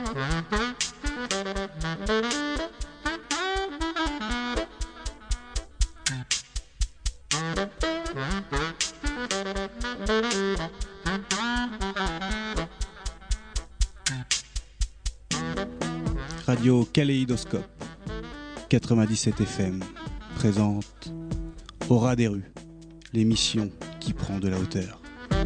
Radio Kaléidoscope 97 FM présente Au ras des rues, l'émission qui prend de la hauteur.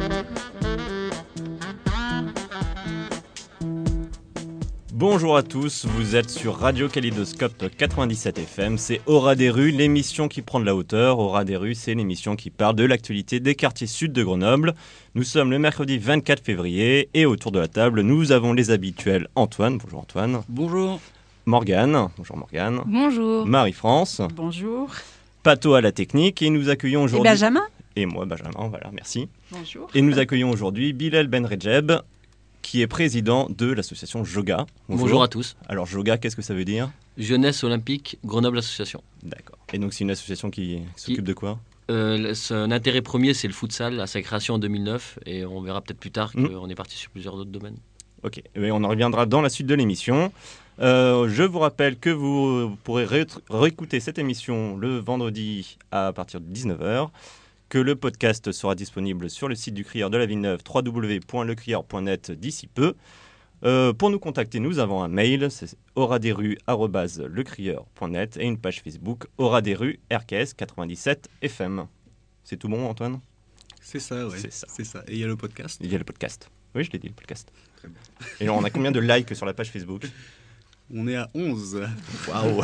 Bonjour à tous, vous êtes sur Radio Kaléidoscope 97 FM, c'est Au ras des rues, l'émission qui prend de la hauteur. Au ras des rues, c'est l'émission qui parle de l'actualité des quartiers sud de Grenoble. Nous sommes le mercredi 24 février et autour de la table, nous avons les habituels Antoine. Bonjour Antoine. Bonjour. Morgane. Bonjour Morgane. Bonjour. Marie-France. Bonjour. Pato à la technique et nous accueillons aujourd'hui... Et Benjamin. Et moi Benjamin, voilà, merci. Bonjour. Et nous accueillons aujourd'hui Bilal Benredjeb, qui est président de l'association Joga. Bonjour à tous. Alors Joga, qu'est-ce que ça veut dire ? Jeunesse Olympique Grenoble Association. D'accord. Et donc c'est une association qui s'occupe de quoi ? Son intérêt premier, c'est le futsal, à sa création en 2009, et on verra peut-être plus tard qu'on est parti sur plusieurs autres domaines. Ok, et on en reviendra dans la suite de l'émission. Je vous rappelle que vous pourrez réécouter cette émission le vendredi à partir de 19h, que le podcast sera disponible sur le site du Crieur de la Villeneuve, www.lecrieur.net d'ici peu. Pour nous contacter, nous avons un mail, c'est auradesrues@lecrieur.net et une page Facebook auradesrues RKS 97 FM. C'est tout bon, Antoine ? C'est ça, ouais. C'est ça. Et il y a le podcast ? Il y a le podcast. Oui, je l'ai dit, le podcast. Très bien. Et alors, on a combien de likes sur la page Facebook ? On est à 11. Waouh.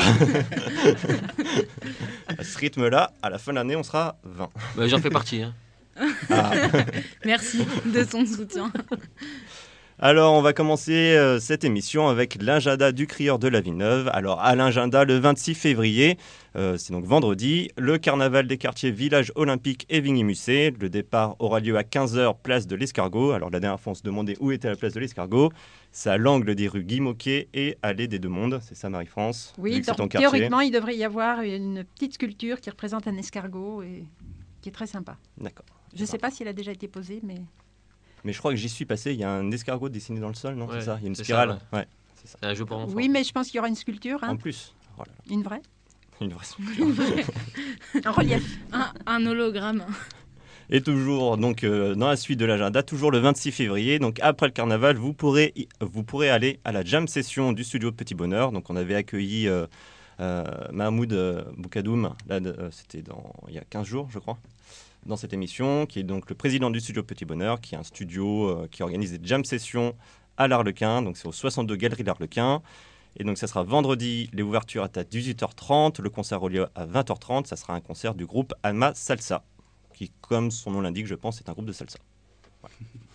À ce rythme-là, à la fin de l'année, on sera 20. J'en fais partie. Hein. Ah. Merci de ton soutien. Alors, on va commencer cette émission avec l'agenda du Crieur de la Villeneuve. Alors, à l'agenda, le 26 février, c'est donc vendredi, le carnaval des quartiers Village Olympique et Vigny-Musset. Le départ aura lieu à 15h, place de l'Escargot. Alors, la dernière fois, on se demandait où était la place de l'Escargot. C'est à l'angle des rues Guy Môquet et allée des Deux Mondes. C'est ça, Marie-France ? Oui, théoriquement, il devrait y avoir une petite sculpture qui représente un escargot et qui est très sympa. D'accord. Je ne sais pas s'il a déjà été posé, mais... Mais je crois que j'y suis passé, il y a un escargot dessiné dans le sol, non ? Ouais, c'est ça ? Il y a une c'est spirale. ça, ouais. C'est ça. C'est un jeu pour enfants. Oui, mais je pense qu'il y aura une sculpture. En plus. Oh là là. Une vraie. Une vraie sculpture. En relief. Un hologramme. Et toujours, donc, dans la suite de l'agenda, toujours le 26 février, donc après le carnaval, vous pourrez aller à la jam session du studio Petit Bonheur. Donc, on avait accueilli Mahmoud Boukadoum, c'était il y a 15 jours, je crois, dans cette émission, qui est donc le président du studio Petit Bonheur, qui est un studio qui organise des jam sessions à l'Arlequin. Donc, c'est au 62 Galerie l'Arlequin. Et donc, ça sera vendredi, les ouvertures à 18h30, le concert au lieu à 20h30. Ça sera un concert du groupe Alma Salsa, qui, comme son nom l'indique, je pense, est un groupe de salsa. Voilà.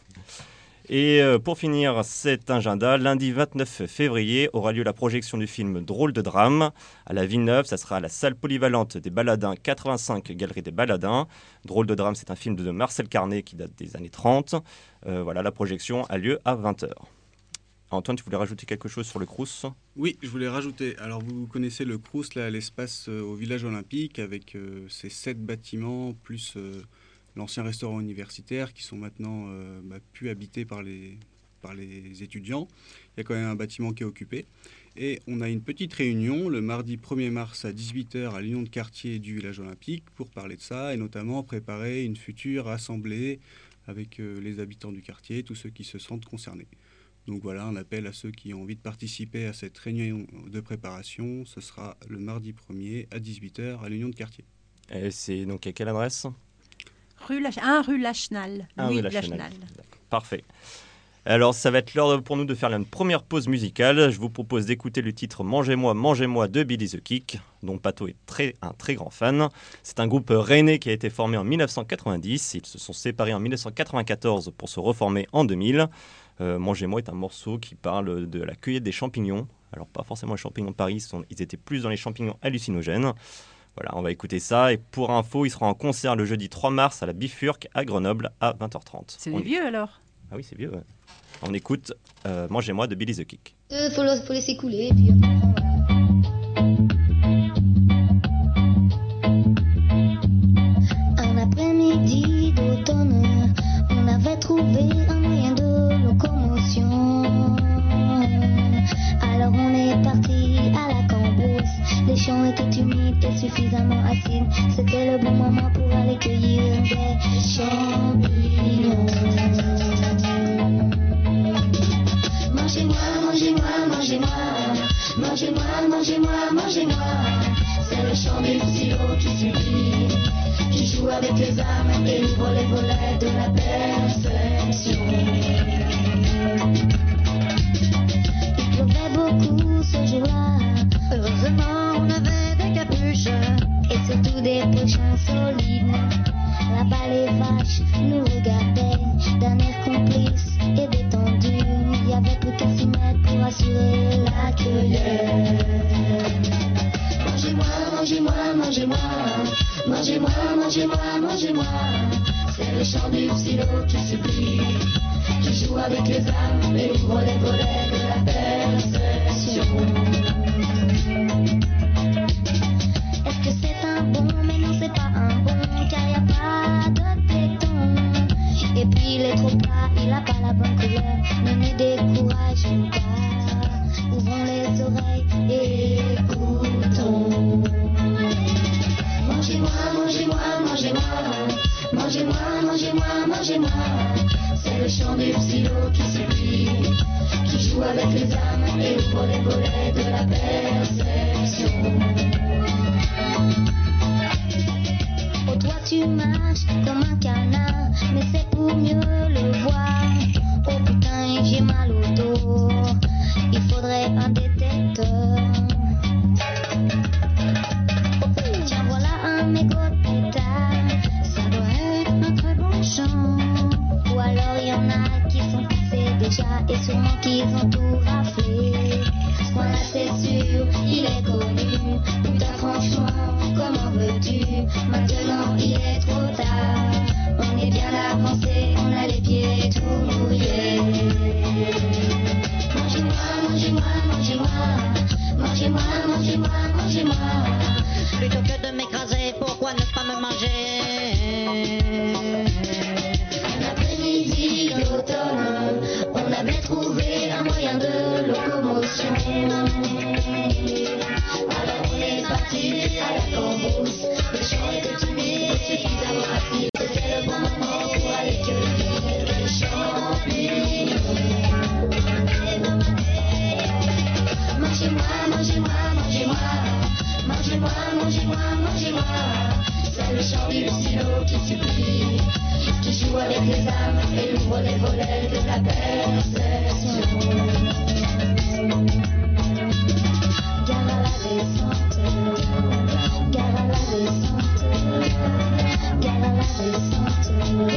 Et pour finir cet agenda, lundi 29 février aura lieu la projection du film Drôle de drame à la Villeneuve. Ça sera à la salle polyvalente des Baladins, 85 Galerie des Baladins. Drôle de drame, c'est un film de Marcel Carnet qui date des années 30. Voilà, la projection a lieu à 20h. Antoine, tu voulais rajouter quelque chose sur le Crous ? Oui, je voulais rajouter. Alors, vous connaissez le Crous, là, l'espace au village olympique, avec ces 7 bâtiments, plus l'ancien restaurant universitaire, qui sont maintenant plus habités par les étudiants. Il y a quand même un bâtiment qui est occupé. Et on a une petite réunion le mardi 1er mars à 18h à l'Union de quartier du village olympique pour parler de ça, et notamment préparer une future assemblée avec les habitants du quartier, tous ceux qui se sentent concernés. Donc voilà, un appel à ceux qui ont envie de participer à cette réunion de préparation. Ce sera le mardi 1er à 18h à l'Union de quartier. Et c'est donc à quelle adresse ? Rue Lachenal. Rue Lachenal. Parfait. Alors, ça va être l'heure pour nous de faire une première pause musicale. Je vous propose d'écouter le titre Mangez-moi, Mangez-moi de Billy the Kick, dont Pato est un très grand fan. C'est un groupe rennais qui a été formé en 1990. Ils se sont séparés en 1994 pour se reformer en 2000. Mangez-moi est un morceau qui parle de la cueillette des champignons. Alors, pas forcément les champignons de Paris, ils étaient plus dans les champignons hallucinogènes. Voilà, on va écouter ça. Et pour info, il sera en concert le jeudi 3 mars à la Bifurque à Grenoble à 20h30. C'est vieux alors ? Ah oui, c'est vieux, ouais. On écoute Mangez-moi de Billy the Kick. Faut laisser couler, et puis un après-midi d'automne, on avait trouvé un moyen de locomotion. racines. C'était le bon moment pour aller cueillir des champignons. Mangez-moi, mangez-moi, mangez-moi. Mangez-moi, mangez-moi, mangez-moi. C'est le chant du silo qui supplie, qui joue avec les âmes et ouvre les volets de la perception. Il pleuvait beaucoup ce jour-là. Heureusement, on avait des capuches et surtout des pochons solides. Là-bas, les vaches nous regardaient d'un air complice et détendu. Il y avait plus qu'à s'y mettre pour assurer la cueillette. Mangez-moi, mangez-moi, mangez-moi. Mangez-moi, mangez-moi, mangez-moi. C'est le chant du silo qui supplie, qui joue avec les âmes et ouvre les volets de la perception. Est-ce que c'est un bon? Mais non, c'est pas un bon, car y a pas de téton. Et puis il est trop plat, il a pas la bonne couleur. Ne nous décourageons pas, ouvrons les oreilles et écoutons. Mangez-moi, mangez-moi, mangez-moi. Mangez-moi, mangez-moi, mangez-moi. C'est le chant du silo qui supplie, qui joue avec les âmes et ouvre les volets de la perception. Oh, toi tu marches comme un canard, mais c'est pour mieux le voir. Oh putain, j'ai mal au dos, il faudrait un détecteur. Tiens, voilà un mégot de pétard, ça doit être un très bon chant. Ou alors il y en a qui sont passés déjà et sûrement qu'ils ont tout raflé. Ce coin-là c'est sûr, il est connu. Putain franchement, comment veux-tu? Maintenant il est trop tard. On est bien avancé, on a les pieds tout mouillés. Mangez-moi, mangez-moi, mangez-moi. Mangez-moi, mangez-moi, mangez-moi. Plutôt que de m'écraser, pourquoi ne pas me manger? Un après-midi d'automne, on avait trouvé un moyen de locomotion. Alors on est parti à la cambrousse. Le champ était humide, suffisamment rapide. C'était le bon moment pour aller cueillir des champignons. Mangez-moi, mangez-moi, mangez-moi. Mangez-moi, mangez-moi, mangez-moi. C'est le chant du silo qui supplie, qui joue avec les âmes et ouvre les volets de la perception. Gare à la descente, gare à la descente, gare à la descente.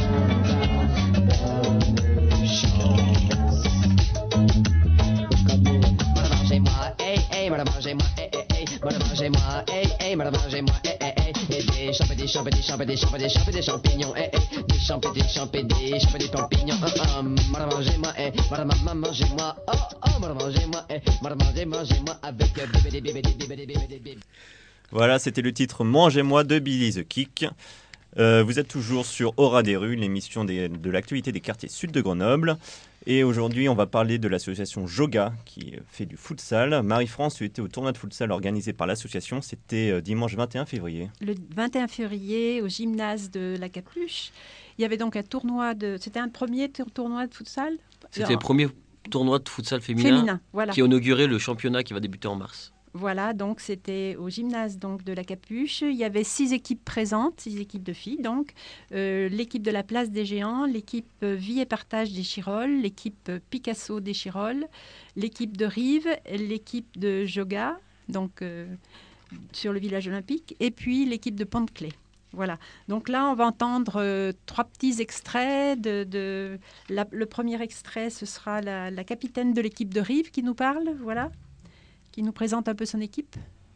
Mangez-moi, hey, hey, mangez-moi, hey, hey, hey, mangez-moi, hey, hey, mangez-moi, hey, hey, hey, et des champignons, hey, hey, des champignons, hey, des champignons, mangez-moi, hey, mangez-moi, oh, mangez-moi, hey, mangez-moi, avec bébé. Voilà, c'était le titre Mangez-moi de Billy the Kick. Vous êtes toujours sur Aura des rues, l'émission de l'actualité des quartiers sud de Grenoble. Et aujourd'hui, on va parler de l'association Joga qui fait du futsal. Marie-France, tu étais au tournoi de futsal organisé par l'association. C'était dimanche 21 février. Le 21 février, au gymnase de la Capuche, il y avait donc un tournoi C'était un premier tournoi de futsal. C'était le premier tournoi de futsal féminin voilà. qui inaugurait le championnat qui va débuter en mars. Voilà, donc c'était au gymnase donc, de la Capuche. Il y avait 6 équipes présentes, 6 équipes de filles. Donc, l'équipe de la Place des Géants, l'équipe Vie et Partage des Chirolles, l'équipe Picasso des Chirolles, l'équipe de Rives, l'équipe de Joga, donc sur le village olympique, et puis l'équipe de Pont-de-Clé. Voilà. Donc là, on va entendre 3 petits extraits. Le premier extrait, ce sera la capitaine de l'équipe de Rives qui nous parle. Voilà. Qui nous présente un peu son équipe.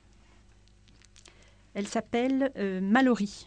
Elle s'appelle Mallory.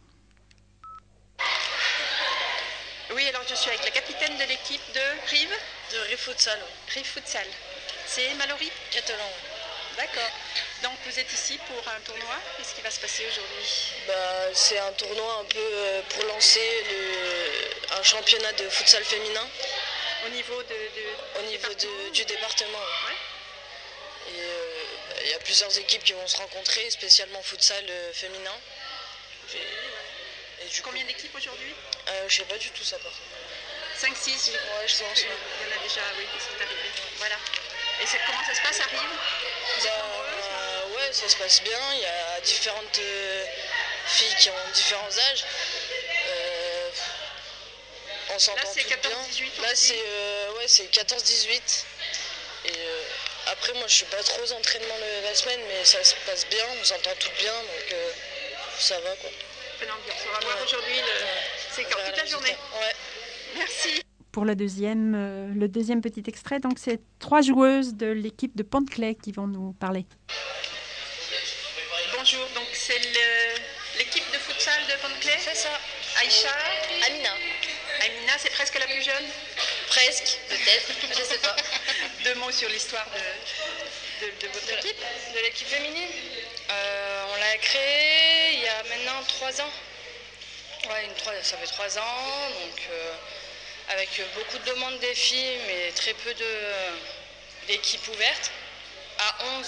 Oui, alors je suis avec la capitaine de l'équipe de Rives. De Rives Futsal. Rives Futsal. C'est Mallory Catalan. D'accord. Donc vous êtes ici pour un tournoi. Qu'est-ce qui va se passer aujourd'hui? C'est un tournoi un peu pour lancer un championnat de futsal féminin. Au niveau du département. Ouais. Et il y a plusieurs équipes qui vont se rencontrer, spécialement futsal féminin. Et du Combien d'équipes aujourd'hui? Je sais pas du tout ça par contre. 5-6. Ouais, je pense. Il y en a déjà, oui, qui sont arrivés. Voilà. Et comment ça se passe à Rives? Ouais, ça se passe bien. Il y a différentes filles qui ont différents âges. On s'entend Là, c'est toutes bien. 14-18 Là, aussi. c'est 14-18. Et après, moi, je suis pas trop aux entraînements la semaine, mais ça se passe bien. On s'entend toutes bien, donc ça va quoi. Bonne ambiance. On va voir aujourd'hui c'est quand toute la journée. Ouais. Merci. Pour le deuxième petit extrait, donc c'est 3 joueuses de l'équipe de Pont-de-Claix qui vont nous parler. Bonjour, donc c'est l'équipe de futsal de Pont-de-Claix. C'est ça. Aïcha, Amina. Amina, c'est presque la plus jeune. Presque, peut-être. Je sais pas. 2 mots sur l'histoire de votre équipe. De l'équipe féminine. On l'a créée il y a maintenant 3 ans. Ouais, ça fait 3 ans. Donc, avec beaucoup de demandes des filles, mais très peu d'équipes ouvertes. À 11,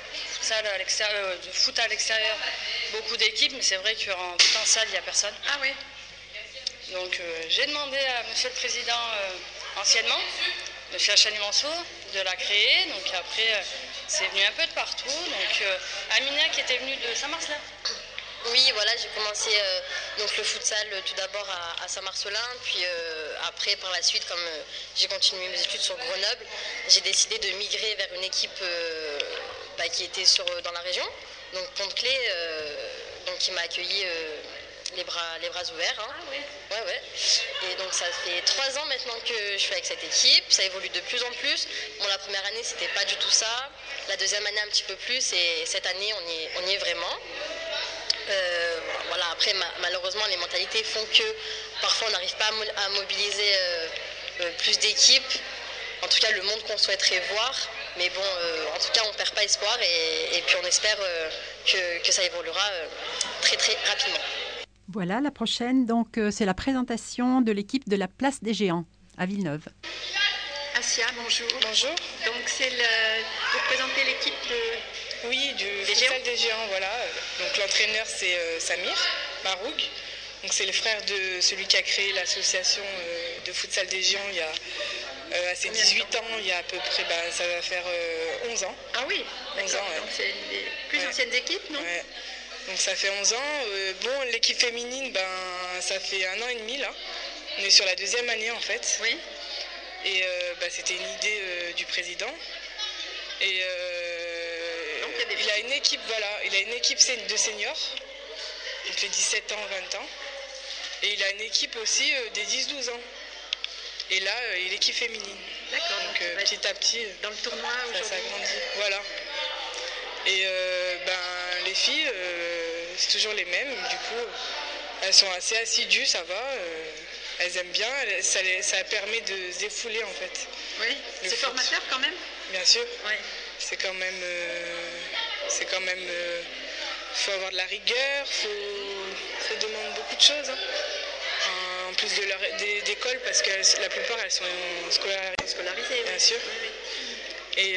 de foot à l'extérieur, beaucoup d'équipes, mais c'est vrai qu'en tout en salle, il n'y a personne. Ah oui. Donc j'ai demandé à Monsieur le Président anciennement, Monsieur Hachani Mansour, de la créer. Donc après, c'est venu un peu de partout. Donc Amina qui était venue de Saint-Marcelin. Oui, voilà, j'ai commencé donc le futsal tout d'abord à Saint-Marcelin, puis après par la suite, comme j'ai continué mes études sur Grenoble, j'ai décidé de migrer vers une équipe qui était dans la région, donc Pont-de-Claix, donc qui m'a accueilli les bras ouverts. Hein. Ah oui. Ouais. Et donc ça fait 3 ans maintenant que je suis avec cette équipe, ça évolue de plus en plus. Bon, la première année c'était pas du tout ça, la deuxième année un petit peu plus, et cette année on y est vraiment. Voilà, après malheureusement les mentalités font que parfois on n'arrive pas à mobiliser plus d'équipes, en tout cas le monde qu'on souhaiterait voir, mais bon en tout cas on perd pas espoir, et puis on espère que ça évoluera très très rapidement. Voilà, la prochaine, donc c'est la présentation de l'équipe de la Place des Géants à Villeneuve. Asia, bonjour. Bonjour. Donc vous présentez l'équipe Oui, du Des futsal des géants, voilà. Donc l'entraîneur c'est Samir Maroug. Donc c'est le frère de celui qui a créé l'association de futsal des géants il y a à ses 18 ans, il y a à peu près, ça va faire 11 ans. Ah oui, 11 d'accord. ans, ouais. Donc c'est une des plus anciennes équipes, non? Ouais. Donc ça fait 11 ans. Bon, l'équipe féminine, ça fait 1 an et demi là. On est sur la 2e année en fait. Oui. Et c'était une idée du président. Et Donc, il a une équipe, de seniors, donc les 17 ans, 20 ans. Et il a une équipe aussi des 10-12 ans. Et là, il est l'équipe féminine. D'accord. Donc petit à petit, Dans le tournoi ça aujourd'hui. s'agrandit. Voilà. Et les filles, c'est toujours les mêmes. Du coup, elles sont assez assidues, ça va. Elles aiment bien. Ça permet de se défouler en fait. Oui. C'est formateur quand même. Bien sûr. Oui. C'est quand même, faut avoir de la rigueur, ça demande beaucoup de choses. Hein. En plus d'école, parce que la plupart elles sont scolarisées, bien sûr. Oui.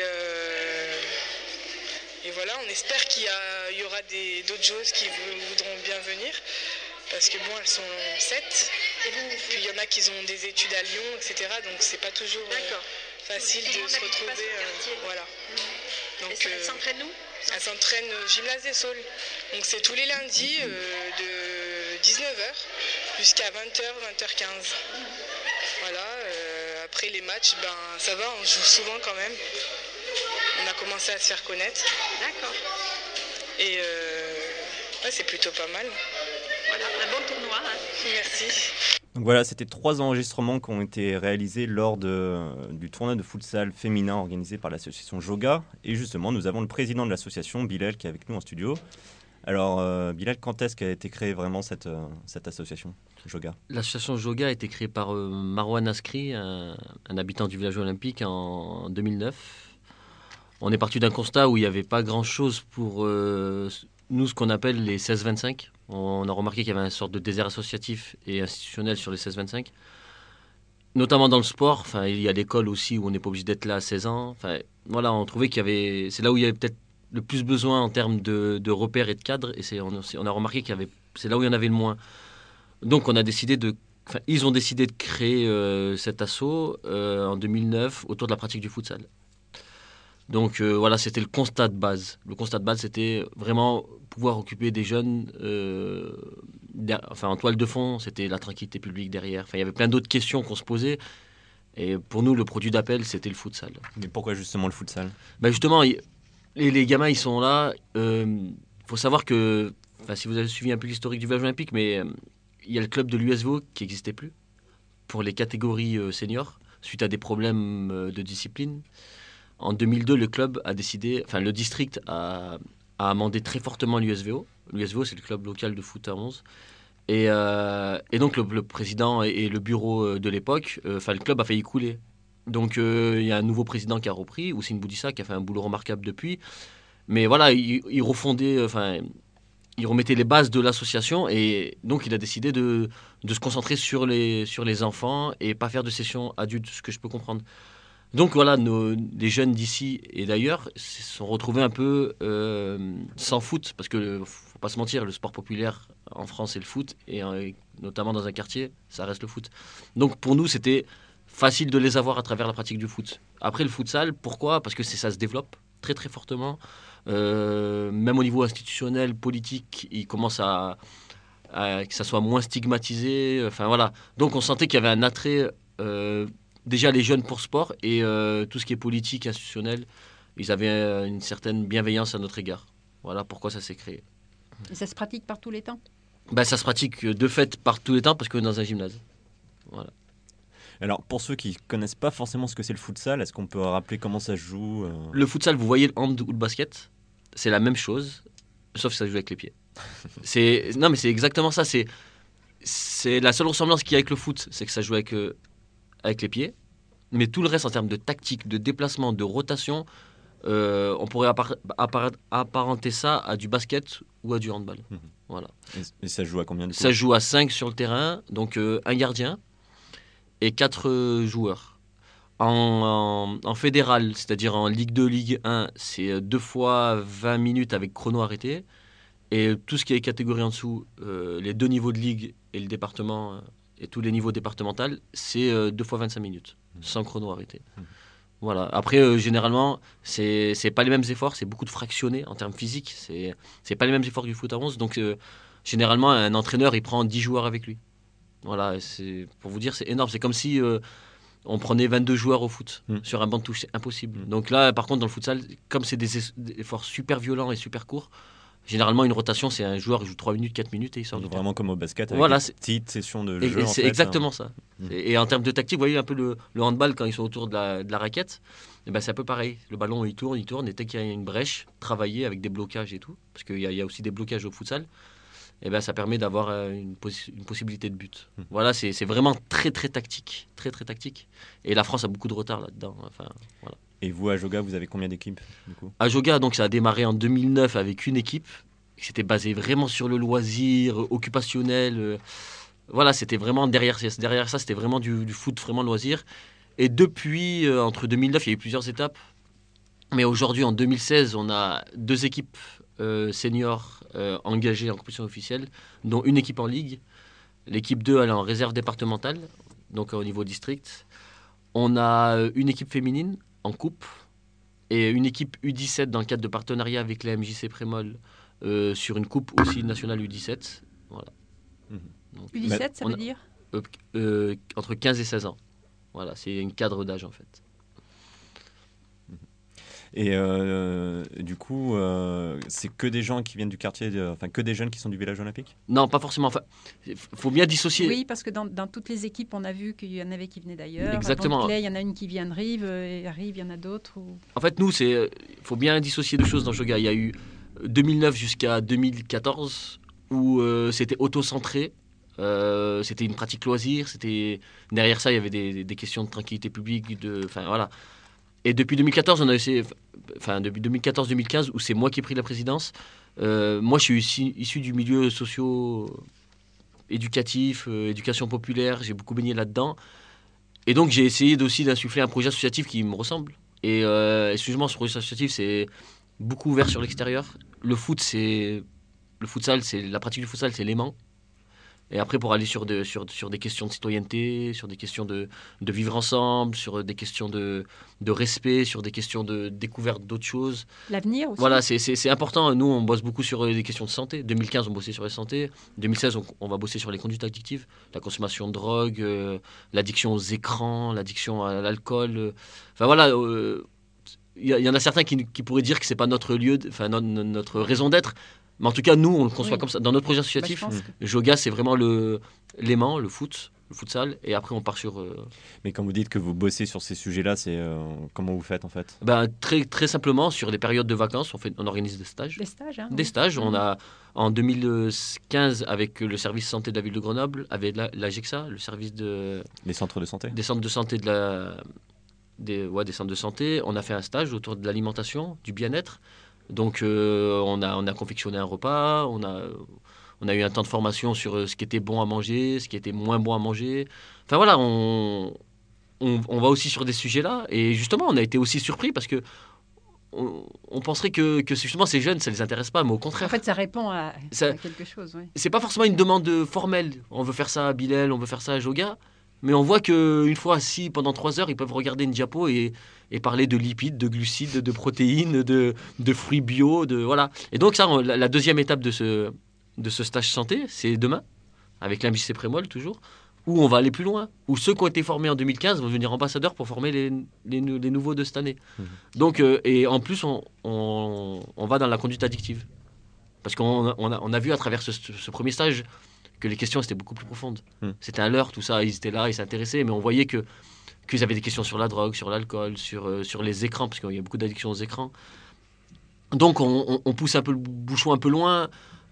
Et voilà, on espère qu'il y aura d'autres joueuses qui voudront bien venir, parce que bon, elles sont 7. Et puis il y en a qui ont des études à Lyon, etc. Donc c'est pas toujours facile de se retrouver. Voilà. Donc, et elles s'entraînent où? Elles s'entraînent au gymnase des Saules. Donc c'est tous les lundis de 19h jusqu'à 20h, 20h15. Voilà. Après les matchs, ça va, on joue souvent quand même. On a commencé à se faire connaître. D'accord. Et c'est plutôt pas mal. Voilà, un bon tournoi. Hein. Merci. Donc voilà, c'était 3 enregistrements qui ont été réalisés lors du tournoi de futsal féminin organisé par l'association Joga. Et justement, nous avons le président de l'association, Bilal, qui est avec nous en studio. Alors, Bilal, quand est-ce qu'a été créée vraiment cette association Joga? L'association Joga a été créée par Marwan Askri, un habitant du village olympique, en 2009. On est parti d'un constat où il n'y avait pas grand-chose pour nous, ce qu'on appelle les 16-25. On a remarqué qu'il y avait une sorte de désert associatif et institutionnel sur les 16-25. Notamment dans le sport. Enfin, il y a l'école aussi où on n'est pas obligé d'être là à 16 ans. Enfin, voilà, on trouvait qu'il y avait... C'est là où il y avait peut-être le plus besoin en termes de repères et de cadres. Et on a remarqué qu'il y avait c'est là où il y en avait le moins. Donc ils ont décidé de créer cet assaut en 2009 autour de la pratique du futsal. Donc voilà, c'était le constat de base. Le constat de base, c'était vraiment pouvoir occuper des jeunes en toile de fond, c'était la tranquillité publique derrière. Enfin, il y avait plein d'autres questions qu'on se posait. Et pour nous, le produit d'appel, c'était le futsal. Mais pourquoi justement le futsal ? Justement, les gamins, ils sont là. Faut savoir que, si vous avez suivi un peu l'historique du village olympique, mais il y a le club de l'USVO qui n'existait plus pour les catégories seniors, suite à des problèmes de discipline. En 2002, le district a amendé très fortement l'USVO. L'USVO, c'est le club local de foot à 11. Et donc le président et le bureau de l'époque, le club a failli couler. Donc il y a un nouveau président qui a repris, Houssine Boudissa, qui a fait un boulot remarquable depuis. Mais voilà, il refondait, il remettait les bases de l'association et donc il a décidé de se concentrer sur les enfants et pas faire de sessions adultes, ce que je peux comprendre. Donc voilà, les jeunes d'ici et d'ailleurs se sont retrouvés un peu sans foot, parce que faut pas se mentir, le sport populaire en France c'est le foot, et notamment dans un quartier, ça reste le foot. Donc pour nous, c'était facile de les avoir à travers la pratique du foot. Après le futsal, pourquoi ? Parce que ça se développe très très fortement, même au niveau institutionnel, politique, il commence à que ça soit moins stigmatisé. Enfin voilà, donc on sentait qu'il y avait un attrait. Déjà les jeunes pour sport et tout ce qui est politique, institutionnel, ils avaient une certaine bienveillance à notre égard. Voilà pourquoi ça s'est créé. Et ça se pratique par tous les temps ? Ça se pratique de fait par tous les temps parce que dans un gymnase. Voilà. Alors pour ceux qui ne connaissent pas forcément ce que c'est le futsal, est-ce qu'on peut rappeler comment ça se joue Le futsal, vous voyez le hand ou le basket, c'est la même chose, sauf que ça se joue avec les pieds. Non mais c'est exactement ça, c'est la seule ressemblance qu'il y a avec le foot, c'est que ça joue avec les pieds, mais tout le reste en termes de tactique, de déplacement, de rotation, on pourrait apparenter ça à du basket ou à du handball. Voilà. Et ça joue à combien de Ça joue à 5 sur le terrain, donc un gardien et 4 joueurs. En fédéral, c'est-à-dire en Ligue 2, Ligue 1, c'est 2 fois 20 minutes avec chrono arrêté. Et tout ce qui est catégorie en dessous, les 2 niveaux de ligue et le département... et tous les niveaux départementaux, c'est 2 fois 25 minutes, sans chrono arrêté. Voilà. Après, généralement, c'est pas les mêmes efforts, c'est beaucoup de fractionnés en termes physiques, c'est pas les mêmes efforts que du foot à 11, donc généralement, un entraîneur, il prend 10 joueurs avec lui. Voilà, pour vous dire, c'est énorme. C'est comme si on prenait 22 joueurs au foot sur un banc de touche, c'est impossible. Donc là, par contre, dans le futsal, comme c'est des efforts super violents et super courts, généralement, une rotation, c'est un joueur qui joue 3 minutes, 4 minutes et il sort du terrain. Vraiment comme au basket, avec voilà, une petite session de jeu. C'est exactement ça. Et en termes de tactique, vous voyez un peu le handball, quand ils sont autour de la raquette, c'est un peu pareil. Le ballon, il tourne, et dès qu'il y a une brèche, travailler avec des blocages et tout, parce qu'il y a aussi des blocages au futsal, ça permet d'avoir une possibilité de but. Voilà, c'est vraiment très, très tactique. Très, très tactique. Et la France a beaucoup de retard là-dedans. Enfin, voilà. Et vous, à Joga, vous avez combien d'équipes du coup ? À Joga, donc, ça a démarré en 2009 avec une équipe. C'était basé vraiment sur le loisir, occupationnel. Voilà, c'était vraiment derrière ça, c'était vraiment du foot, vraiment loisir. Et depuis, entre 2009, il y a eu plusieurs étapes. Mais aujourd'hui, en 2016, on a 2 équipes seniors engagées en compétition officielle, dont une équipe en ligue. L'équipe 2, elle est en réserve départementale, donc au niveau district. On a une équipe féminine en coupe et une équipe U17 dans le cadre de partenariat avec la MJC Prémol sur une coupe aussi nationale U17. Voilà. Donc, U17, ça veut dire entre 15 et 16 ans. Voilà, c'est un cadre d'âge en fait. Et du coup, c'est que des gens qui viennent du quartier, que des jeunes qui sont du village olympique ? Non, pas forcément. Il faut bien dissocier. Oui, parce que dans toutes les équipes, on a vu qu'il y en avait qui venaient d'ailleurs. Exactement. Il y en a une qui vient de Rive, et à Rive, il y en a d'autres. En fait, nous, il faut bien dissocier deux choses dans Joga. Il y a eu 2009 jusqu'à 2014 où c'était auto-centré. C'était une pratique loisir. Derrière ça, il y avait des questions de tranquillité publique. Voilà. Et depuis 2014, on a essayé, depuis 2014-2015, où c'est moi qui ai pris la présidence. Moi, je suis issu du milieu socio-éducatif, éducation populaire. J'ai beaucoup baigné là-dedans. Et donc, j'ai essayé aussi d'insuffler un projet associatif qui me ressemble. Et excusez-moi, ce projet associatif, c'est beaucoup ouvert sur l'extérieur. Le foot, c'est le futsal, la pratique du futsal, c'est l'aimant. Et après, pour aller sur des questions de citoyenneté, sur des questions de vivre ensemble, sur des questions de respect, sur des questions de découverte d'autres choses. L'avenir aussi. Voilà, c'est important. Nous, on bosse beaucoup sur des questions de santé. 2015, on bossait sur la santé. 2016, on va bosser sur les conduites addictives, la consommation de drogue, l'addiction aux écrans, l'addiction à l'alcool. Enfin voilà, il y en a certains qui pourraient dire que c'est pas notre lieu, notre raison d'être. Mais en tout cas, nous, on le conçoit comme ça. Dans notre projet associatif, Joga, c'est vraiment l'aimant, le futsal, et après, on part sur... Mais quand vous dites que vous bossez sur ces sujets-là, c'est comment vous faites, en fait ? Très, très simplement, sur les périodes de vacances, on organise des stages. Des stages. On a, en 2015, avec le service santé de la ville de Grenoble, avec l'AGEXA, le service de... Les centres de santé ? Des centres de santé des centres de santé. On a fait un stage autour de l'alimentation, du bien-être. Donc, on a confectionné un repas, on a eu un temps de formation sur ce qui était bon à manger, ce qui était moins bon à manger. Enfin voilà, on va aussi sur des sujets-là. Et justement, on a été aussi surpris parce que on penserait que justement ces jeunes, ça ne les intéresse pas, mais au contraire. En fait, ça répond à quelque chose. Oui. C'est pas forcément une demande formelle. On veut faire ça à Bilal, on veut faire ça à Joga. Mais on voit qu'une fois assis pendant 3 heures, ils peuvent regarder une diapo et parler de lipides, de glucides, de protéines, de fruits bio, voilà. Et donc ça, la deuxième étape de ce stage santé, c'est demain, avec l'MJC Prémol toujours, où on va aller plus loin, où ceux qui ont été formés en 2015 vont devenir ambassadeurs pour former les nouveaux de cette année. Donc, et en plus, on va dans la conduite addictive. Parce qu'on a vu à travers ce premier stage que les questions étaient beaucoup plus profondes. C'était un leurre, tout ça, ils étaient là, ils s'intéressaient, mais on voyait qu'ils avaient des questions sur la drogue, sur l'alcool, sur les écrans, parce qu'il y a beaucoup d'addictions aux écrans. Donc on pousse un peu le bouchon un peu loin,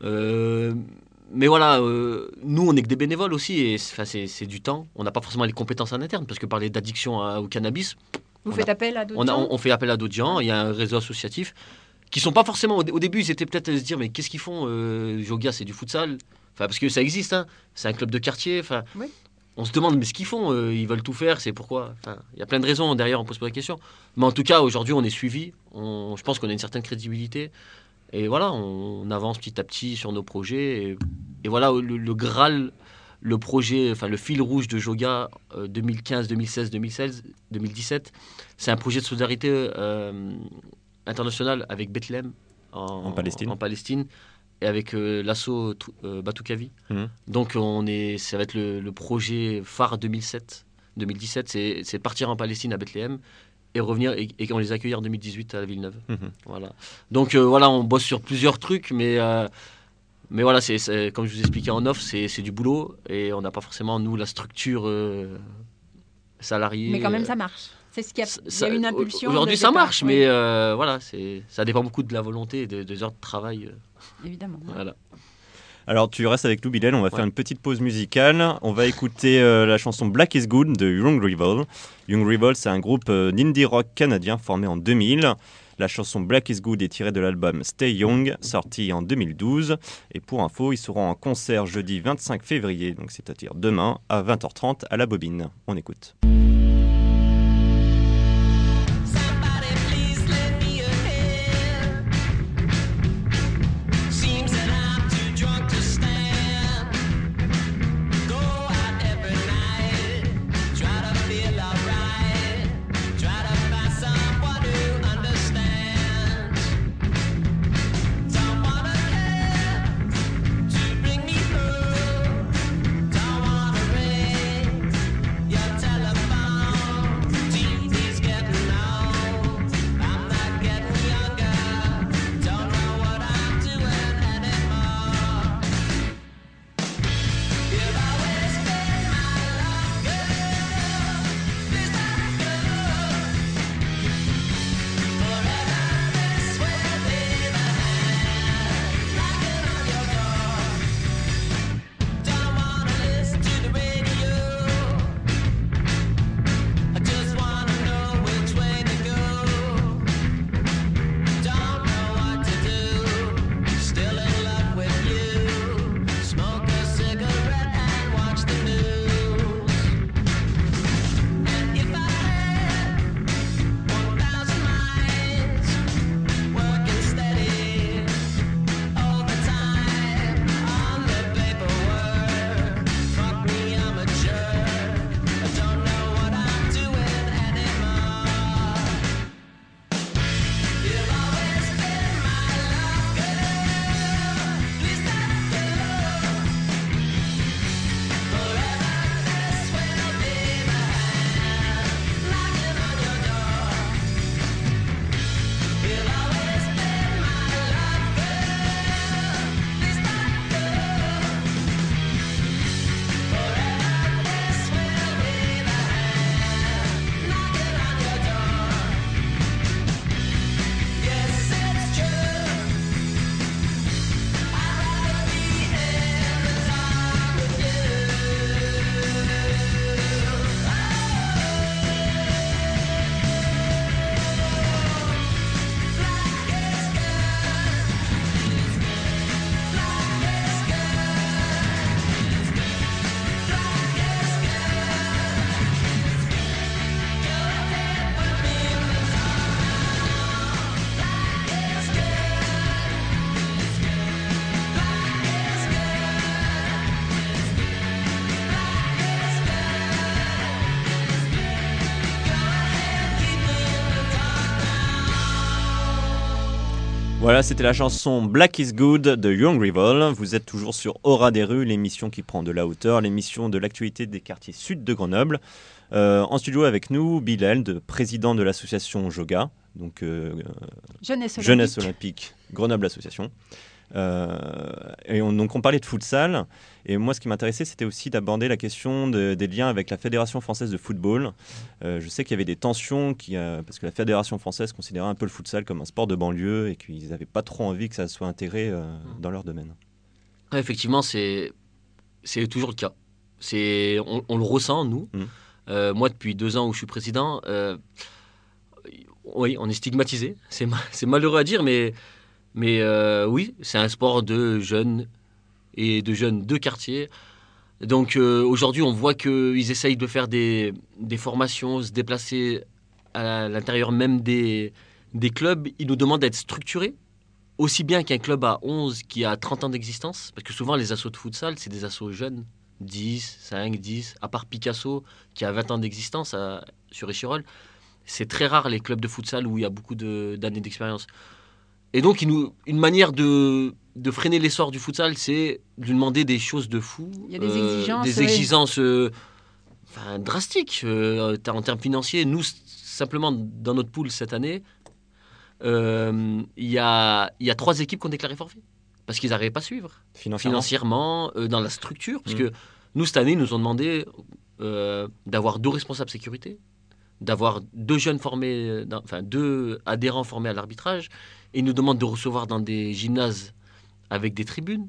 mais voilà, nous on n'est que des bénévoles aussi, et c'est du temps. On n'a pas forcément les compétences en interne, parce que parler d'addiction au cannabis... Vous faites appel à d'autres gens ? On fait appel à d'autres gens, il y a un réseau associatif, qui sont pas forcément... Au début, ils étaient peut-être à se dire, mais qu'est-ce qu'ils font Joga, c'est du futsal. Enfin, parce que ça existe, hein. C'est un club de quartier. Enfin, oui. On se demande, mais ce qu'ils font, ils veulent tout faire, c'est pourquoi. Enfin, il y a plein de raisons derrière, on pose pas la question. Mais en tout cas, aujourd'hui, on est suivi. Je pense qu'on a une certaine crédibilité. Et voilà, on avance petit à petit sur nos projets. Et voilà, le Graal, le projet, enfin le fil rouge de Joga 2015, 2016, 2017, c'est un projet de solidarité internationale avec Bethléem en Palestine. Et avec l'asso Batoukavi. Donc ça va être le projet phare 2017, c'est partir en Palestine à Bethléem et revenir et on les accueillir en 2018 à la Villeneuve. Voilà. Donc voilà, on bosse sur plusieurs trucs, mais voilà, c'est comme je vous expliquais en off, c'est du boulot et on n'a pas forcément nous la structure salariée. Mais quand même ça marche. C'est ce qui il y a une impulsion. Aujourd'hui ça marche, mais voilà, ça dépend beaucoup de la volonté et des heures de travail. Évidemment. Voilà. Alors tu restes avec nous, Bilal, on va faire une petite pause musicale. On va écouter la chanson Black is Good de Young Rival. Young Rival, c'est un groupe d'indie rock canadien formé en 2000. La chanson Black is Good est tirée de l'album Stay Young, sorti en 2012. Et pour info, ils seront en concert jeudi 25 février, donc c'est-à-dire demain, à 20h30 à la Bobine. On écoute. Telephone Voilà, c'était la chanson Black is Good de Young Rival. Vous êtes toujours sur Aura des rues, l'émission qui prend de la hauteur, l'émission de l'actualité des quartiers sud de Grenoble. En studio avec nous, Bilal, président de l'association Joga, donc Jeunesse Olympique Grenoble Association. Et on parlait de futsal. Et moi, ce qui m'intéressait, c'était aussi d'aborder la question des liens avec la Fédération française de football. Je sais qu'il y avait des tensions, parce que la Fédération française considérait un peu le futsal comme un sport de banlieue et qu'ils n'avaient pas trop envie que ça soit intégré dans leur domaine. Ouais, effectivement, c'est toujours le cas. On le ressent, nous. Moi, depuis 2 ans où je suis président, oui, on est stigmatisé. C'est malheureux à dire, mais oui, c'est un sport de jeunes et de jeunes de quartier. Donc aujourd'hui, on voit qu'ils essayent de faire des formations, se déplacer à l'intérieur même des clubs. Ils nous demandent d'être structurés, aussi bien qu'un club à 11 qui a 30 ans d'existence, parce que souvent les assos de futsal, c'est des assos jeunes, 10, 5, 10, à part Picasso, qui a 20 ans d'existence sur Échirolles. C'est très rare les clubs de futsal où il y a beaucoup d'années d'expérience. Et donc, une manière de freiner l'essor du futsal, c'est de lui demander des choses de fou. Il y a des exigences. Des exigences drastiques en termes financiers. Nous, simplement, dans notre pool cette année, il y a 3 équipes qui ont déclaré forfait. Parce qu'ils n'arrivaient pas à suivre. Financièrement, dans la structure. Parce que nous, cette année, ils nous ont demandé d'avoir 2 responsables sécurité, d'avoir 2 jeunes formés, 2 adhérents formés à l'arbitrage. Et ils nous demandent de recevoir dans des gymnases avec des tribunes.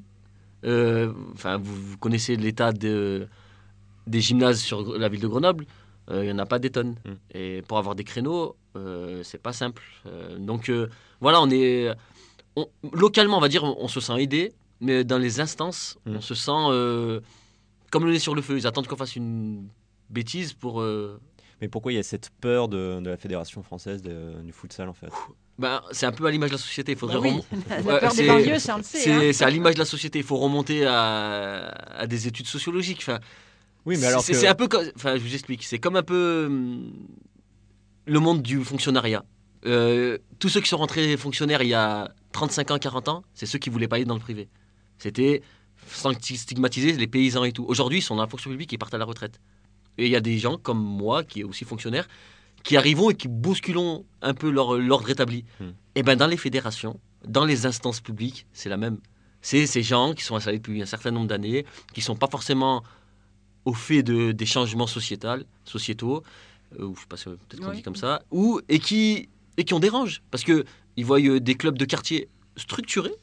Vous connaissez l'état des gymnases sur la ville de Grenoble. Il n'y en a pas des tonnes. Et pour avoir des créneaux, c'est pas simple. Donc voilà, localement, on va dire, on se sent aidé. Mais dans les instances, on se sent comme le nez sur le feu. Ils attendent qu'on fasse une bêtise pour... Mais pourquoi il y a cette peur de la Fédération française du futsal, en fait ? C'est un peu à l'image de la société. Il faudrait la peur des banlieues, ça on le sait. C'est à l'image de la société. Il faut remonter à des études sociologiques. Oui, mais alors c'est un peu comme... je vous explique. C'est comme un peu le monde du fonctionnariat. Tous ceux qui sont rentrés fonctionnaires il y a 35 ans, 40 ans, c'est ceux qui ne voulaient pas aller dans le privé. C'était, sans stigmatiser, les paysans et tout. Aujourd'hui, ils sont dans la fonction publique et ils partent à la retraite. Et il y a des gens comme moi, qui est aussi fonctionnaire, qui arrivons et qui bousculons un peu l'ordre établi. Et dans les fédérations, dans les instances publiques, c'est la même. C'est ces gens qui sont installés depuis un certain nombre d'années, qui ne sont pas forcément au fait des changements sociétaux, ou je sais pas si peut-être qu'on dit comme ça, et qui ont des ranges. Parce qu'ils voient des clubs de quartier structurés,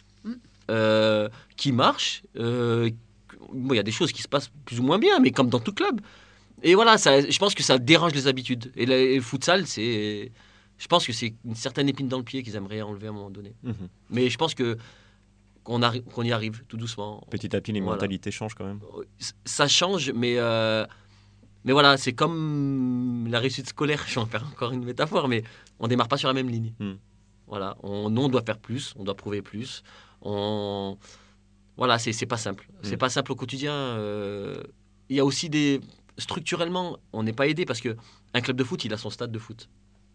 qui marchent. Il y a des choses qui se passent plus ou moins bien, mais comme dans tout club. Et voilà, je pense que ça dérange les habitudes. Et le futsal, je pense que c'est une certaine épine dans le pied qu'ils aimeraient enlever à un moment donné. Mais je pense qu'on y arrive tout doucement. Petit à petit, les mentalités changent quand même. Ça change, mais voilà, c'est comme la réussite scolaire. Je vais en faire encore une métaphore, mais on démarre pas sur la même ligne. Voilà, on doit faire plus, on doit prouver plus. Voilà, c'est pas simple. C'est pas simple au quotidien. Il y a aussi structurellement, on n'est pas aidé parce qu'un club de foot, il a son stade de foot.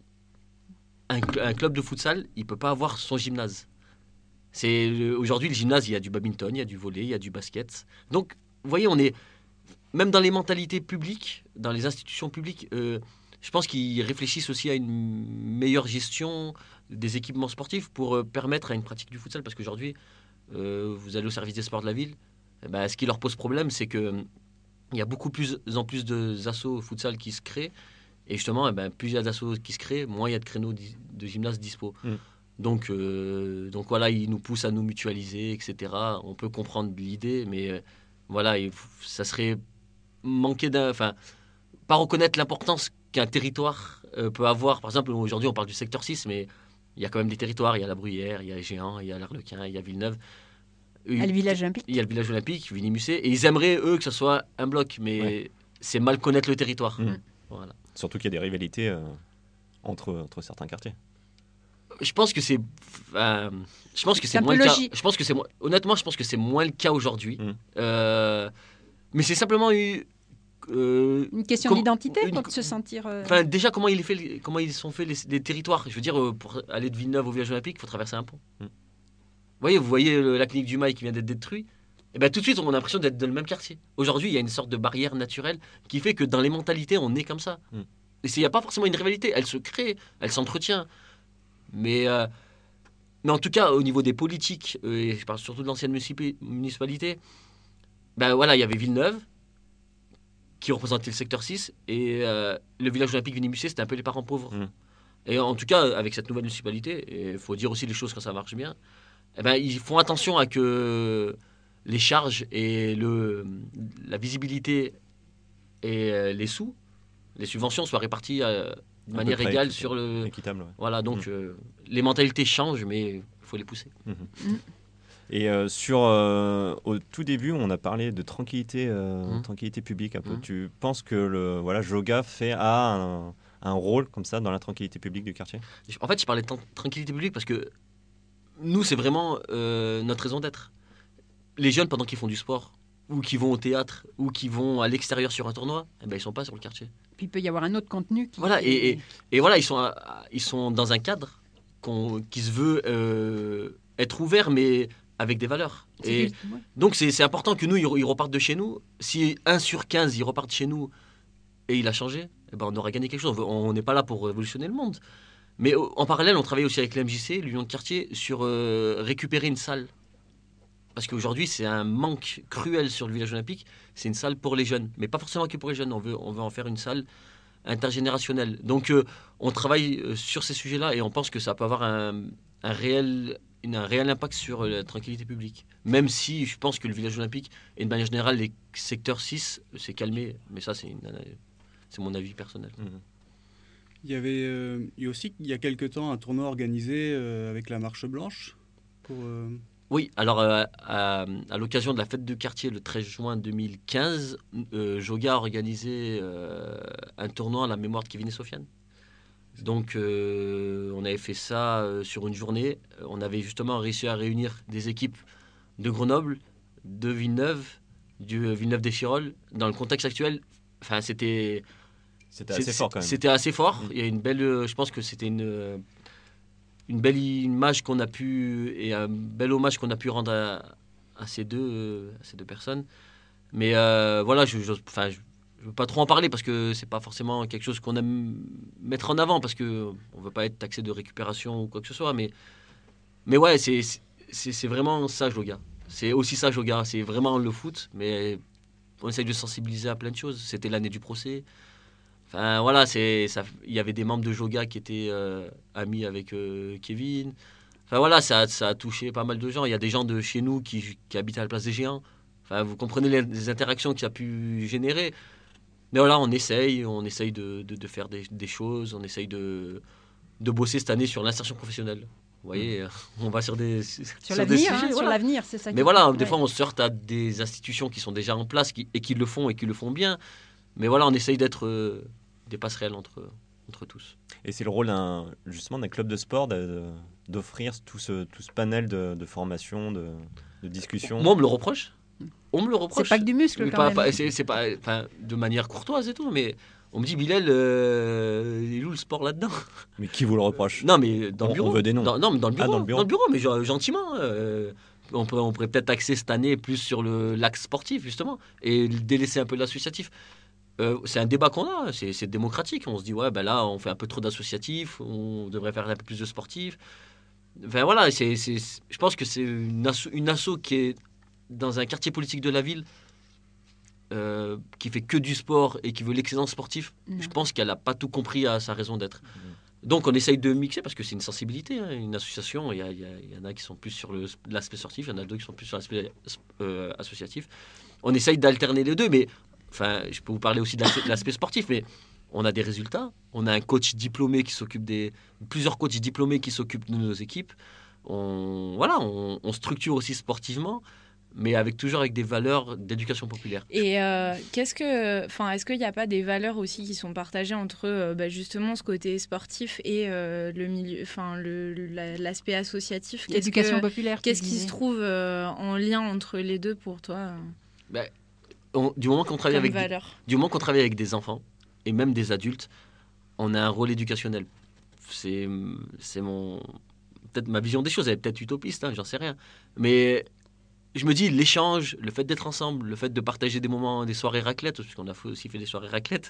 Un club de futsal, il ne peut pas avoir son gymnase. Aujourd'hui, le gymnase, il y a du badminton, il y a du volley, il y a du basket. Donc, vous voyez, on est, même dans les mentalités publiques, dans les institutions publiques, je pense qu'ils réfléchissent aussi à une meilleure gestion des équipements sportifs pour permettre à une pratique du futsal. Parce qu'aujourd'hui, vous allez au service des sports de la ville, ce qui leur pose problème, c'est que il y a beaucoup plus d'assos futsal qui se créent. Et justement, plus il y a d'assos qui se créent, moins il y a de créneaux de gymnase dispo. Donc voilà, ils nous poussent à nous mutualiser, etc. On peut comprendre l'idée, mais voilà, ça serait manquer pas reconnaître l'importance qu'un territoire peut avoir. Par exemple, aujourd'hui, on parle du secteur 6, mais il y a quand même des territoires. Il y a la Bruyère, il y a Géant, il y a l'Arlequin, il y a Villeneuve. Il y a le village olympique. Il y a le village olympique, Vinimusset. Et ils aimeraient, eux, que ce soit un bloc. Mais c'est mal connaître le territoire. Voilà. Surtout qu'il y a des rivalités entre certains quartiers. Je pense que c'est moins le cas. Honnêtement, je pense que c'est moins le cas aujourd'hui. Mais c'est simplement une question d'identité pour se sentir. Déjà, comment ils sont faits les territoires. Je veux dire, pour aller de Villeneuve au village olympique, il faut traverser un pont. Vous voyez la clinique du Mail qui vient d'être détruite. Et ben tout de suite, on a l'impression d'être dans le même quartier. Aujourd'hui, il y a une sorte de barrière naturelle qui fait que dans les mentalités, on est comme ça. Et il n'y a pas forcément une rivalité. Elle se crée, elle s'entretient. Mais en tout cas, au niveau des politiques, et je parle surtout de l'ancienne municipalité, ben voilà, il y avait Villeneuve, qui représentait le secteur 6, et le village olympique Vinibussé, c'était un peu les parents pauvres. Et en tout cas, avec cette nouvelle municipalité, et il faut dire aussi les choses quand ça marche bien, eh ben, ils font attention à que les charges et la visibilité et les sous, les subventions soient réparties de manière égale sur le... Équitable, ouais. Voilà, donc les mentalités changent, mais il faut les pousser. Et au tout début, on a parlé de tranquillité publique un peu. Tu penses que Joga a un rôle comme ça dans la tranquillité publique du quartier? En fait, je parlais de tranquillité publique parce que nous, c'est vraiment notre raison d'être. Les jeunes, pendant qu'ils font du sport, ou qui vont au théâtre, ou qui vont à l'extérieur sur un tournoi, eh ben, ils ne sont pas sur le quartier. Puis il peut y avoir un autre contenu qui... Voilà, et voilà, ils sont dans un cadre qui se veut être ouvert, mais avec des valeurs. Et donc c'est important que nous, ils repartent de chez nous. Si 1 sur 15, ils repartent chez nous et il a changé, eh ben, on aura gagné quelque chose. On n'est pas là pour révolutionner le monde. Mais en parallèle, on travaille aussi avec l'MJC, l'Union de quartier, sur récupérer une salle. Parce qu'aujourd'hui, c'est un manque cruel sur le village olympique. C'est une salle pour les jeunes, mais pas forcément que pour les jeunes. On veut en faire une salle intergénérationnelle. Donc, on travaille sur ces sujets-là et on pense que ça peut avoir un réel impact sur la tranquillité publique. Même si je pense que le village olympique, et de manière générale, les secteurs 6, s'est calmé. Mais ça, c'est mon avis personnel. Il y avait eu aussi, il y a quelque temps, un tournoi organisé avec la Marche Blanche pour... Oui, alors à l'occasion de la fête de quartier le 13 juin 2015, Joga a organisé un tournoi à la mémoire de Kevin et Sofiane. Donc on avait fait ça sur une journée. On avait justement réussi à réunir des équipes de Grenoble, de Villeneuve, du Villeneuve des Chirolles. Dans le contexte actuel, c'était assez fort quand même. C'était assez fort. Il y a une belle, je pense que c'était une belle image qu'on a pu et un bel hommage qu'on a pu rendre à ces deux personnes. Mais voilà, je veux pas trop en parler parce que c'est pas forcément quelque chose qu'on aime mettre en avant parce que on veut pas être taxé de récupération ou quoi que ce soit. Mais ouais, c'est vraiment ça Joga. C'est aussi ça Joga. C'est vraiment le foot, mais on essaye de sensibiliser à plein de choses. C'était l'année du procès. Enfin voilà, il y avait des membres de Joga qui étaient amis avec Kevin. Enfin voilà, ça a touché pas mal de gens. Il y a des gens de chez nous qui habitent à la place des Géants. Enfin, vous comprenez les interactions que ça a pu générer. Mais voilà, on essaye de faire des choses. On essaye de bosser cette année sur l'insertion professionnelle. Vous voyez, on va sur des l'avenir, sujets, sur l'avenir, c'est ça. Mais voilà, des fois on se heurte à des institutions qui sont déjà en place et qui le font bien. Mais voilà, on essaye d'être des passerelles entre tous. Et c'est le rôle justement d'un club de sport d'offrir tout ce panel de formation, de discussion. Moi, on me le reproche. C'est pas que du muscle quand même. C'est pas de manière courtoise et tout, mais on me dit, Bilal, il est où le sport là-dedans? Mais qui vous le reproche? Non, mais dans le bureau. On veut des noms. Non, mais dans le bureau. Dans le bureau, mais gentiment. On pourrait peut-être axer cette année plus sur l'axe sportif, justement, et délaisser un peu l'associatif. C'est un débat qu'on a, c'est démocratique. On se dit, ouais, ben là, on fait un peu trop d'associatifs, on devrait faire un peu plus de sportifs. Enfin voilà, je pense que c'est une asso qui est dans un quartier politique de la ville, qui fait que du sport et qui veut l'excellence sportive. Je pense qu'elle n'a pas tout compris à sa raison d'être. Donc on essaye de mixer parce que c'est une sensibilité, hein, une association. Il y en a qui sont plus sur l'aspect sportif, il y en a d'autres qui sont plus sur l'aspect associatif. On essaye d'alterner les deux, mais enfin, je peux vous parler aussi de l'aspect sportif, mais on a des résultats. On a un coach diplômé qui s'occupe plusieurs coachs diplômés qui s'occupent de nos équipes. On structure aussi sportivement, mais toujours avec des valeurs d'éducation populaire. Et est-ce qu'il n'y a pas des valeurs aussi qui sont partagées entre justement ce côté sportif et le milieu, l'aspect associatif? L'éducation populaire. Qu'est-ce qui se trouve en lien entre les deux pour toi? Du moment qu'on travaille avec des enfants et même des adultes, on a un rôle éducationnel. C'est mon peut-être ma vision des choses, elle est peut-être utopiste, hein, j'en sais rien. Mais je me dis, l'échange, le fait d'être ensemble, le fait de partager des moments, des soirées raclette, parce qu'on a aussi fait des soirées raclette,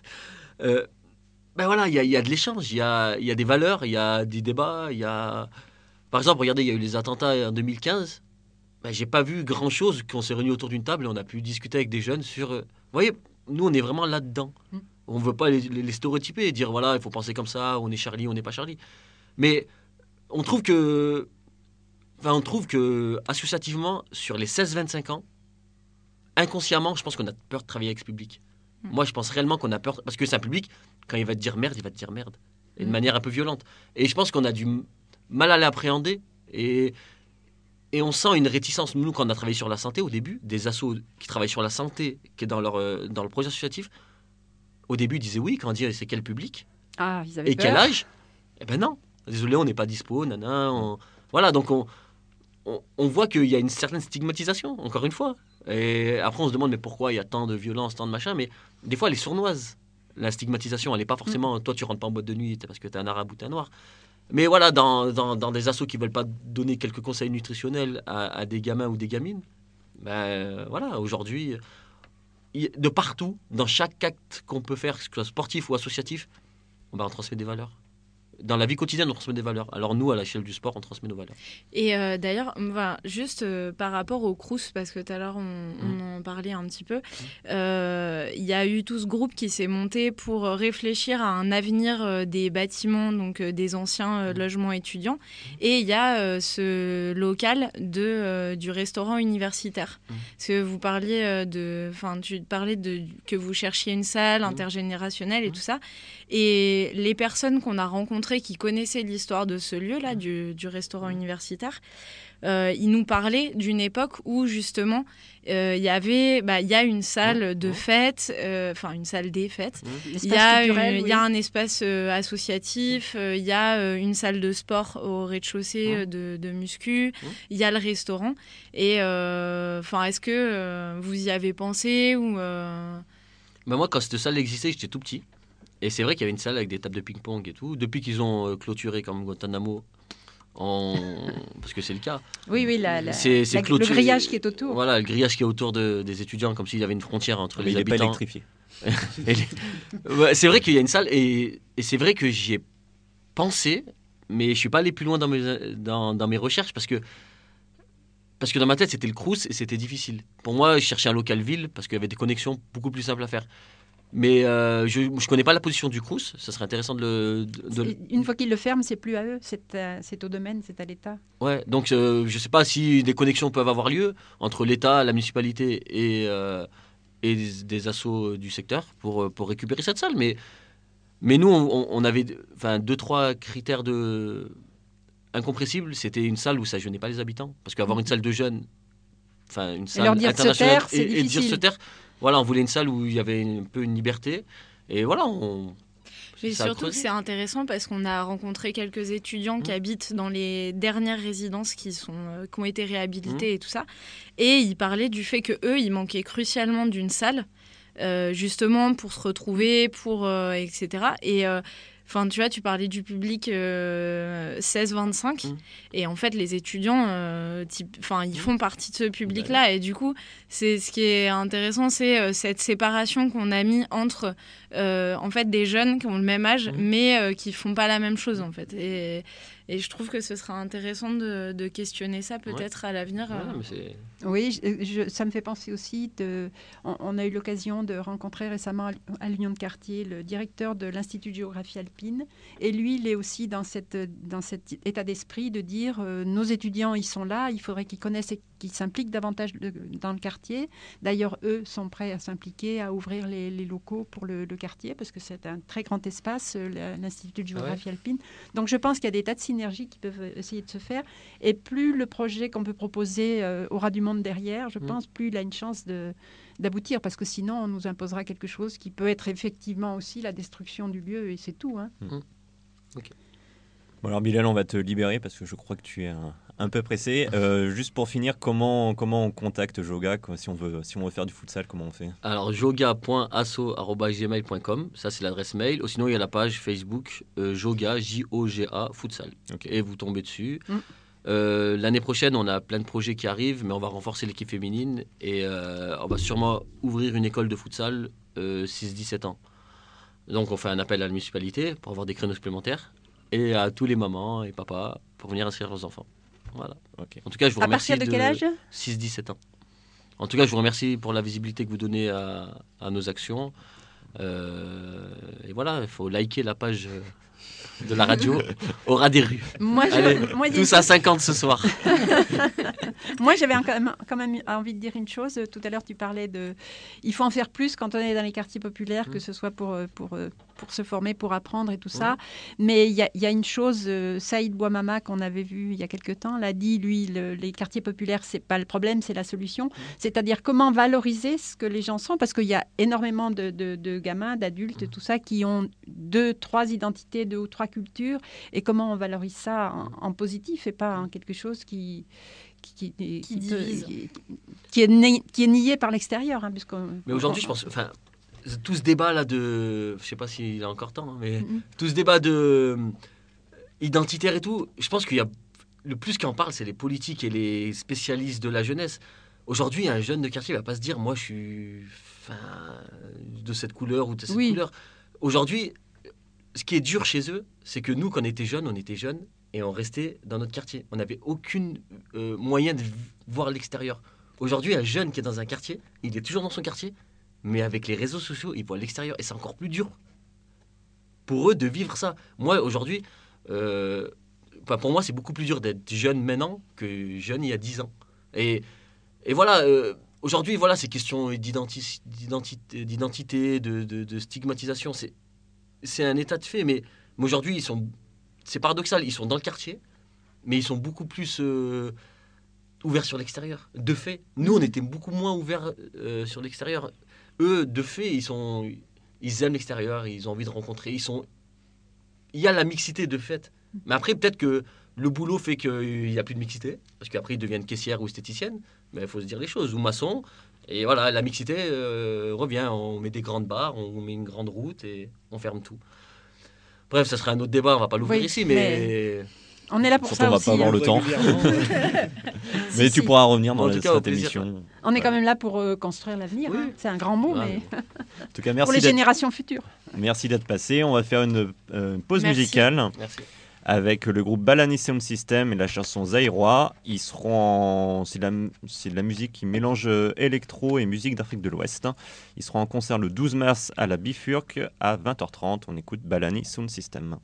ben voilà, il y a de l'échange, il y a des valeurs, il y a des débats, il y a... Par exemple, regardez, il y a eu les attentats en 2015. Ben, j'ai pas vu grand-chose qu'on s'est réunis autour d'une table et on a pu discuter avec des jeunes sur... Vous voyez, nous, on est vraiment là-dedans. On ne veut pas les stéréotyper et dire, voilà, il faut penser comme ça, on est Charlie, on n'est pas Charlie. Mais on trouve que associativement, sur les 16-25 ans, inconsciemment, je pense qu'on a peur de travailler avec ce public. Moi, je pense réellement qu'on a peur, parce que c'est un public, quand il va te dire merde, il va te dire merde. Et de manière un peu violente. Et je pense qu'on a du mal à l'appréhender. Et on sent une réticence. Nous, quand on a travaillé sur la santé au début, des assos qui travaillent sur la santé, qui est dans le projet associatif, au début, ils disaient oui, quand on dit c'est quel public ils avaient et peur. quel âge. Eh ben non, désolé, on n'est pas dispo, voilà, donc on voit qu'il y a une certaine stigmatisation, encore une fois. Et après, on se demande, mais pourquoi il y a tant de violence, tant de machin, mais des fois, elle est sournoise. La stigmatisation, elle n'est pas forcément, toi, tu rentres pas en boîte de nuit parce que tu es un arabe ou tu es un noir. Mais voilà, dans des assos qui ne veulent pas donner quelques conseils nutritionnels à des gamins ou des gamines, ben voilà, aujourd'hui, de partout, dans chaque acte qu'on peut faire, que ce soit sportif ou associatif, on transmet des valeurs. Dans la vie quotidienne, on transmet des valeurs. Alors nous, à l'échelle du sport, on transmet nos valeurs. Et d'ailleurs, juste par rapport au Crous, parce que tout à l'heure, on en parlait un petit peu, il y a eu tout ce groupe qui s'est monté pour réfléchir à un avenir des bâtiments, donc des anciens logements étudiants. Et il y a ce local du restaurant universitaire. Parce que vous parliez tu parlais que vous cherchiez une salle intergénérationnelle et tout ça. Et les personnes qu'on a rencontrées qui connaissaient l'histoire de ce lieu-là, du restaurant universitaire, ils nous parlaient d'une époque où justement il y a une salle de fête, une salle des fêtes. Il y a un espace associatif, il y a une salle de sport au rez-de-chaussée de muscu, il y a le restaurant. Et est-ce que vous y avez pensé ou Moi, quand cette salle existait, j'étais tout petit. Et c'est vrai qu'il y avait une salle avec des tables de ping-pong et tout. Depuis qu'ils ont clôturé comme Guantanamo, parce que c'est le cas. Oui, le grillage qui est autour. Voilà, le grillage qui est autour des étudiants, comme s'il y avait une frontière entre les habitants. Il n'est pas électrifié. C'est vrai qu'il y a une salle, et c'est vrai que j'y ai pensé, mais je ne suis pas allé plus loin dans mes recherches, parce que dans ma tête, c'était le Crous et c'était difficile. Pour moi, je cherchais un local ville, parce qu'il y avait des connexions beaucoup plus simples à faire. Mais je ne connais pas la position du Crous. Ça serait intéressant Une fois qu'ils le ferment, c'est plus à eux. C'est au domaine, c'est à l'État. Ouais, donc je ne sais pas si des connexions peuvent avoir lieu entre l'État, la municipalité et des assos du secteur pour récupérer cette salle. Mais nous, on avait 2-3 critères incompressibles. C'était une salle où ça ne gênait pas les habitants. Parce qu'avoir une salle de jeunes, une salle internationale, et dire se taire, voilà, on voulait une salle où il y avait un peu une liberté. Et voilà, Mais surtout, c'est intéressant parce qu'on a rencontré quelques étudiants qui habitent dans les dernières résidences qui ont été réhabilitées et tout ça. Et ils parlaient du fait qu'eux, ils manquaient crucialement d'une salle, justement pour se retrouver, etc. Et tu vois, tu parlais du public 16-25. Et en fait, les étudiants, ils font partie de ce public-là. Et du coup, ce qui est intéressant, c'est cette séparation qu'on a mis entre des jeunes qui ont le même âge, mais qui ne font pas la même chose, en fait. Et je trouve que ce sera intéressant de questionner ça peut-être à l'avenir. Oui, ça me fait penser aussi, on a eu l'occasion de rencontrer récemment à l'Union de quartier le directeur de l'Institut de géographie alpine. Et lui, il est aussi dans cet état d'esprit de dire nos étudiants, ils sont là, il faudrait qu'ils connaissent et qu'ils s'impliquent davantage dans le quartier. D'ailleurs, eux sont prêts à s'impliquer, à ouvrir les locaux pour le quartier, parce que c'est un très grand espace, l'Institut de géographie alpine. Donc je pense qu'il y a des tas de synergies qui peuvent essayer de se faire. Et plus le projet qu'on peut proposer aura du monde derrière, je pense, plus il a une chance d'aboutir, parce que sinon on nous imposera quelque chose qui peut être effectivement aussi la destruction du lieu, et c'est tout. Okay. Bon, alors Bilal, on va te libérer parce que je crois que tu es un peu pressé. Juste pour finir, comment on contacte Joga si on veut faire du futsal, comment on fait? Alors, joga.asso@gmail.com, ça c'est l'adresse mail. Ou sinon, il y a la page Facebook Joga, Joga Futsal. Ok. Et vous tombez dessus. L'année prochaine, on a plein de projets qui arrivent, mais on va renforcer l'équipe féminine et on va sûrement ouvrir une école de futsal 6-17 ans. Donc, on fait un appel à la municipalité pour avoir des créneaux supplémentaires et à tous les mamans et papas pour venir inscrire leurs enfants. Voilà. Ok. En tout cas, je vous À remercie. partir de quel âge? 6-17 ans. En tout cas, je vous remercie pour la visibilité que vous donnez à nos actions. Et voilà, il faut liker la page de la radio au ras des rues. Allez, tous à 50 ce soir. Moi, j'avais quand même envie de dire une chose. Tout à l'heure, tu parlais de... Il faut en faire plus quand on est dans les quartiers populaires, que ce soit pour se former, pour apprendre et tout ça. Mais il y a une chose, Saïd Bouamama, qu'on avait vu il y a quelque temps, l'a dit, lui, les quartiers populaires, c'est pas le problème, c'est la solution. C'est-à-dire comment valoriser ce que les gens sont, parce qu'il y a énormément de gamins, d'adultes, tout ça, qui ont 2, 3 identités, 2 ou 3 cultures, et comment on valorise ça en positif et pas en quelque chose qui divise. Qui est nié par l'extérieur. Hein, mais aujourd'hui, je pense... tout ce débat là de... Je sais pas s'il a encore temps, hein, mais tout ce débat de identitaire et tout, je pense qu'il y a... Le plus qui en parle, c'est les politiques et les spécialistes de la jeunesse. Aujourd'hui, un jeune de quartier ne va pas se dire « Moi, je suis de cette couleur ou de cette couleur ». Aujourd'hui, ce qui est dur chez eux, c'est que nous, quand on était jeunes et on restait dans notre quartier. On n'avait aucun moyen de voir l'extérieur. Aujourd'hui, un jeune qui est dans un quartier, il est toujours dans son quartier, mais avec les réseaux sociaux, il voit l'extérieur. Et c'est encore plus dur pour eux de vivre ça. Moi, aujourd'hui, pour moi, c'est beaucoup plus dur d'être jeune maintenant que jeune il y a 10 ans. Et voilà, aujourd'hui, voilà, ces questions d'identité, de stigmatisation, c'est un état de fait. Mais aujourd'hui, c'est paradoxal, ils sont dans le quartier, mais ils sont beaucoup plus ouverts sur l'extérieur. De fait, nous, on était beaucoup moins ouverts sur l'extérieur. Eux, de fait, ils aiment l'extérieur, ils ont envie de rencontrer. Il y a la mixité de fait. Mais après, peut-être que le boulot fait qu'il n'y a plus de mixité, parce qu'après, ils deviennent caissières ou esthéticiennes. Mais il faut se dire les choses, ou maçons. Et voilà, la mixité revient. On met des grandes barres, on met une grande route et on ferme tout. Bref, ça serait un autre débat, on ne va pas l'ouvrir ici, mais... On est là pour ça aussi. On va pas avoir le temps. Mais tu pourras revenir dans cette émission. On est quand même là pour construire l'avenir. Oui. Hein. C'est un grand mot, mais en tout cas, merci pour les générations futures. Merci d'être passé. On va faire une pause musicale. Merci. Avec le groupe Balani Sound System et la chanson Zaïrois. Ils seront c'est de la musique qui mélange électro et musique d'Afrique de l'Ouest. Ils seront en concert le 12 mars à la Bifurque à 20h30. On écoute Balani Sound System.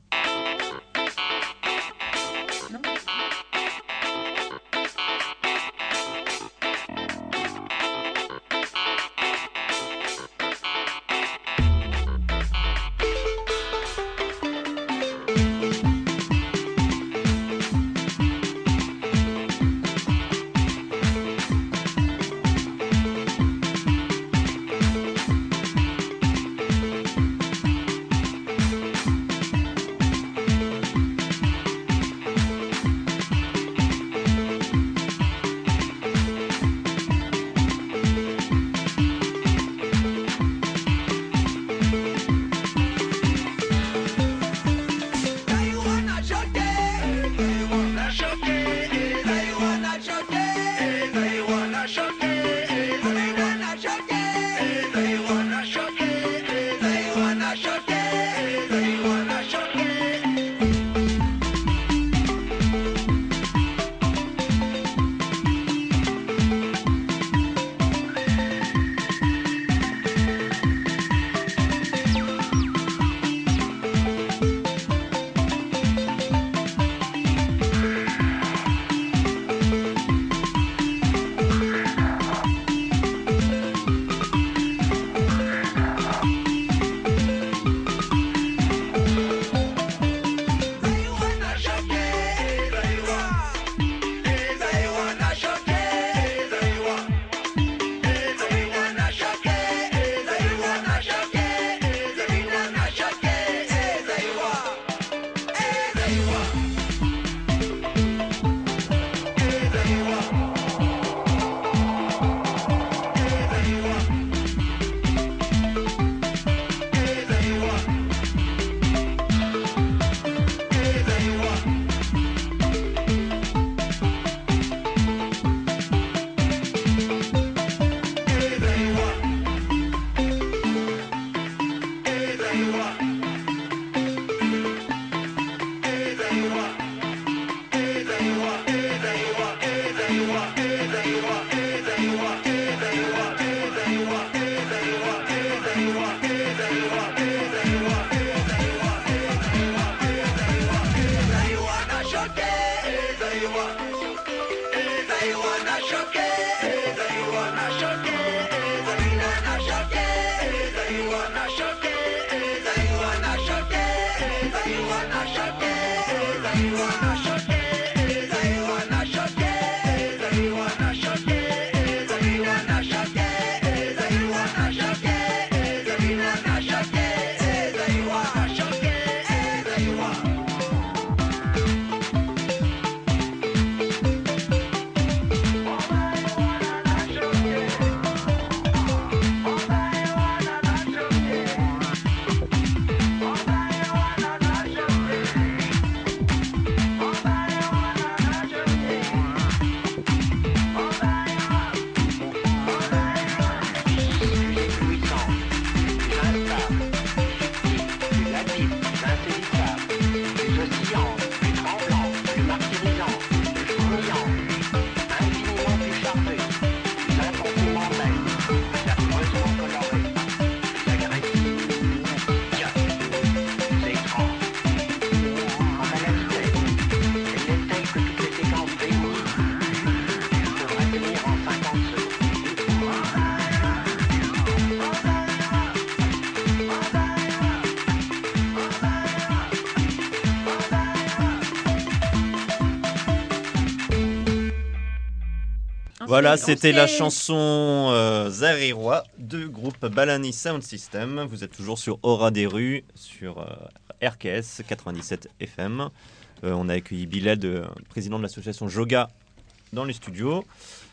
Voilà, c'était la chanson Zarirois du groupe Balani Sound System. Vous êtes toujours sur Aura des rues, sur RKS 97 FM. On a accueilli Bilal, président de l'association Joga, dans les studios.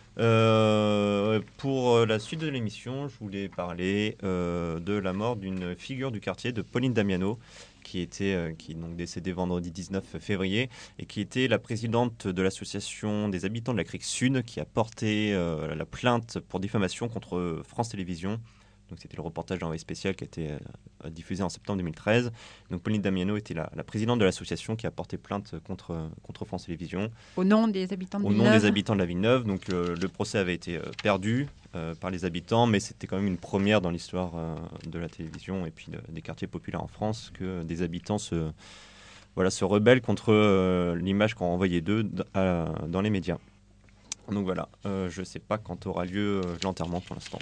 Pour la suite de l'émission, je voulais parler de la mort d'une figure du quartier, de Pauline Damiano, qui est donc décédée vendredi 19 février et qui était la présidente de l'association des habitants de la Crique Sud, qui a porté la plainte pour diffamation contre France Télévisions. Donc c'était le reportage d'envoyé spécial qui a été diffusé en septembre 2013. Donc Pauline Damiano était la présidente de l'association qui a porté plainte contre France Télévisions. Au nom des habitants de Villeneuve. Au nom des habitants de la Villeneuve. Donc le procès avait été perdu par les habitants, mais c'était quand même une première dans l'histoire de la télévision et puis des quartiers populaires en France que des habitants se rebellent contre l'image qu'on renvoyait d'eux dans les médias. Donc voilà, je ne sais pas quand aura lieu l'enterrement pour l'instant.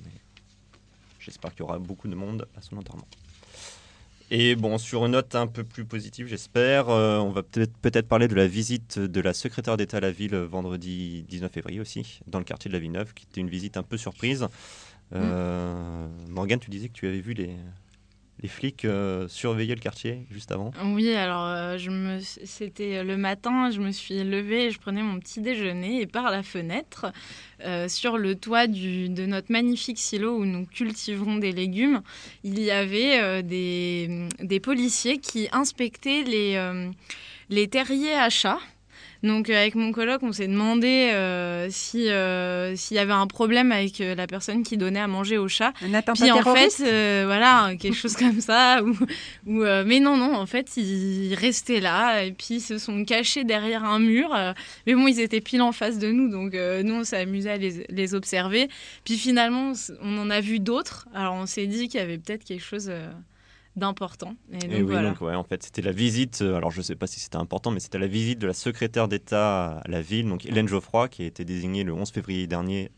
J'espère qu'il y aura beaucoup de monde à son enterrement. Et bon, sur une note un peu plus positive, j'espère, on va peut-être parler de la visite de la secrétaire d'État à la ville vendredi 19 février aussi, dans le quartier de la Villeneuve, qui était une visite un peu surprise. Morgane, tu disais que tu avais vu les flics surveillaient le quartier juste avant. Oui, alors c'était le matin, je me suis levée et je prenais mon petit déjeuner et par la fenêtre, sur le toit de notre magnifique silo où nous cultiverons des légumes, il y avait des policiers qui inspectaient les terriers à chats. Donc avec mon coloc, on s'est demandé s'il y avait un problème avec la personne qui donnait à manger aux chats. Un attentat Puis en terroriste. fait, voilà, quelque chose comme ça. Mais non, en fait, ils restaient là et puis ils se sont cachés derrière un mur. Mais bon, ils étaient pile en face de nous, donc nous, on s'est amusé à les observer. Puis finalement, on en a vu d'autres. Alors on s'est dit qu'il y avait peut-être quelque chose d'important. Et donc, voilà. Donc, ouais, en fait, c'était la visite, alors je ne sais pas si c'était important, mais c'était la visite de la secrétaire d'État à la ville, donc Hélène Geoffroy, qui a été désignée le 11 février dernier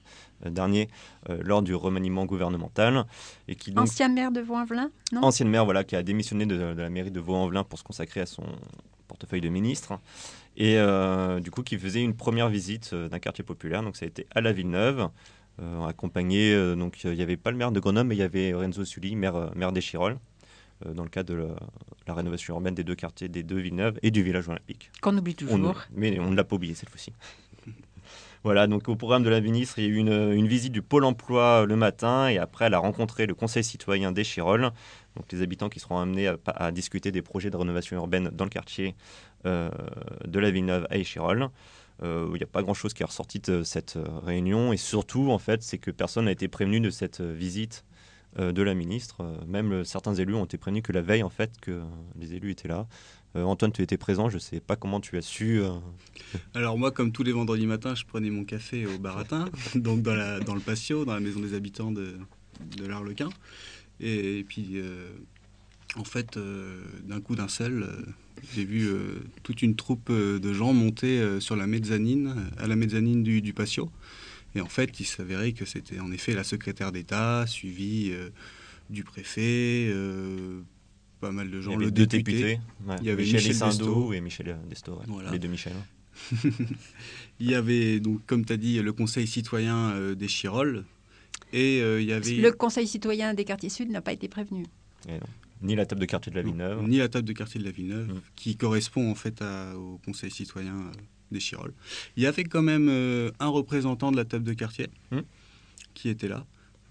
lors du remaniement gouvernemental. Et qui, donc, ancienne maire de Vaux-en-Velin, non ? Ancienne maire, voilà, qui a démissionné de la mairie de Vaux-en-Velin pour se consacrer à son portefeuille de ministre. Et du coup, qui faisait une première visite d'un quartier populaire, donc ça a été à la Villeneuve, accompagné, donc il n'y avait pas le maire de Grenoble, mais il y avait Renzo Sully, maire d'Échirolles, dans le cadre de la rénovation urbaine des deux quartiers, des deux Villeneuve et du village olympique. Qu'on oublie toujours. Mais on ne l'a pas oublié cette fois-ci. Voilà, donc au programme de la ministre, il y a eu une visite du Pôle emploi le matin et après elle a rencontré le Conseil citoyen d'Échirolles, donc les habitants qui seront amenés à discuter des projets de rénovation urbaine dans le quartier de la Villeneuve à Échirolles. Il n'y a pas grand-chose qui est ressorti de cette réunion et surtout, en fait, c'est que personne n'a été prévenu de cette visite de la ministre. Même certains élus ont été prévenus que la veille, en fait, que les élus étaient là. Antoine, tu étais présent, je ne sais pas comment tu as su... Alors moi, comme tous les vendredis matins, je prenais mon café au Baratin, donc dans le patio, dans la maison des habitants de l'Arlequin. Et puis, En fait, d'un coup d'un seul, j'ai vu toute une troupe de gens monter sur la mezzanine, à la mezzanine du patio. Et en fait, il s'avérait que c'était en effet la secrétaire d'État, suivie du préfet, pas mal de gens. Il y avait le deux député. députés, Il y avait Michel Michel Destindeau Desto. et Michel Desto, ouais. Voilà. Les deux Michel. Il y avait, donc, comme tu as dit, le conseil citoyen des Chirolles. Et il y avait... Le conseil citoyen des quartiers sud n'a pas été prévenu. Ni la table de quartier de la Villeneuve. Ni la table de quartier de la Villeneuve, qui correspond en fait au conseil citoyen des Chirolles. Il y avait quand même un représentant de la table de quartier qui était là.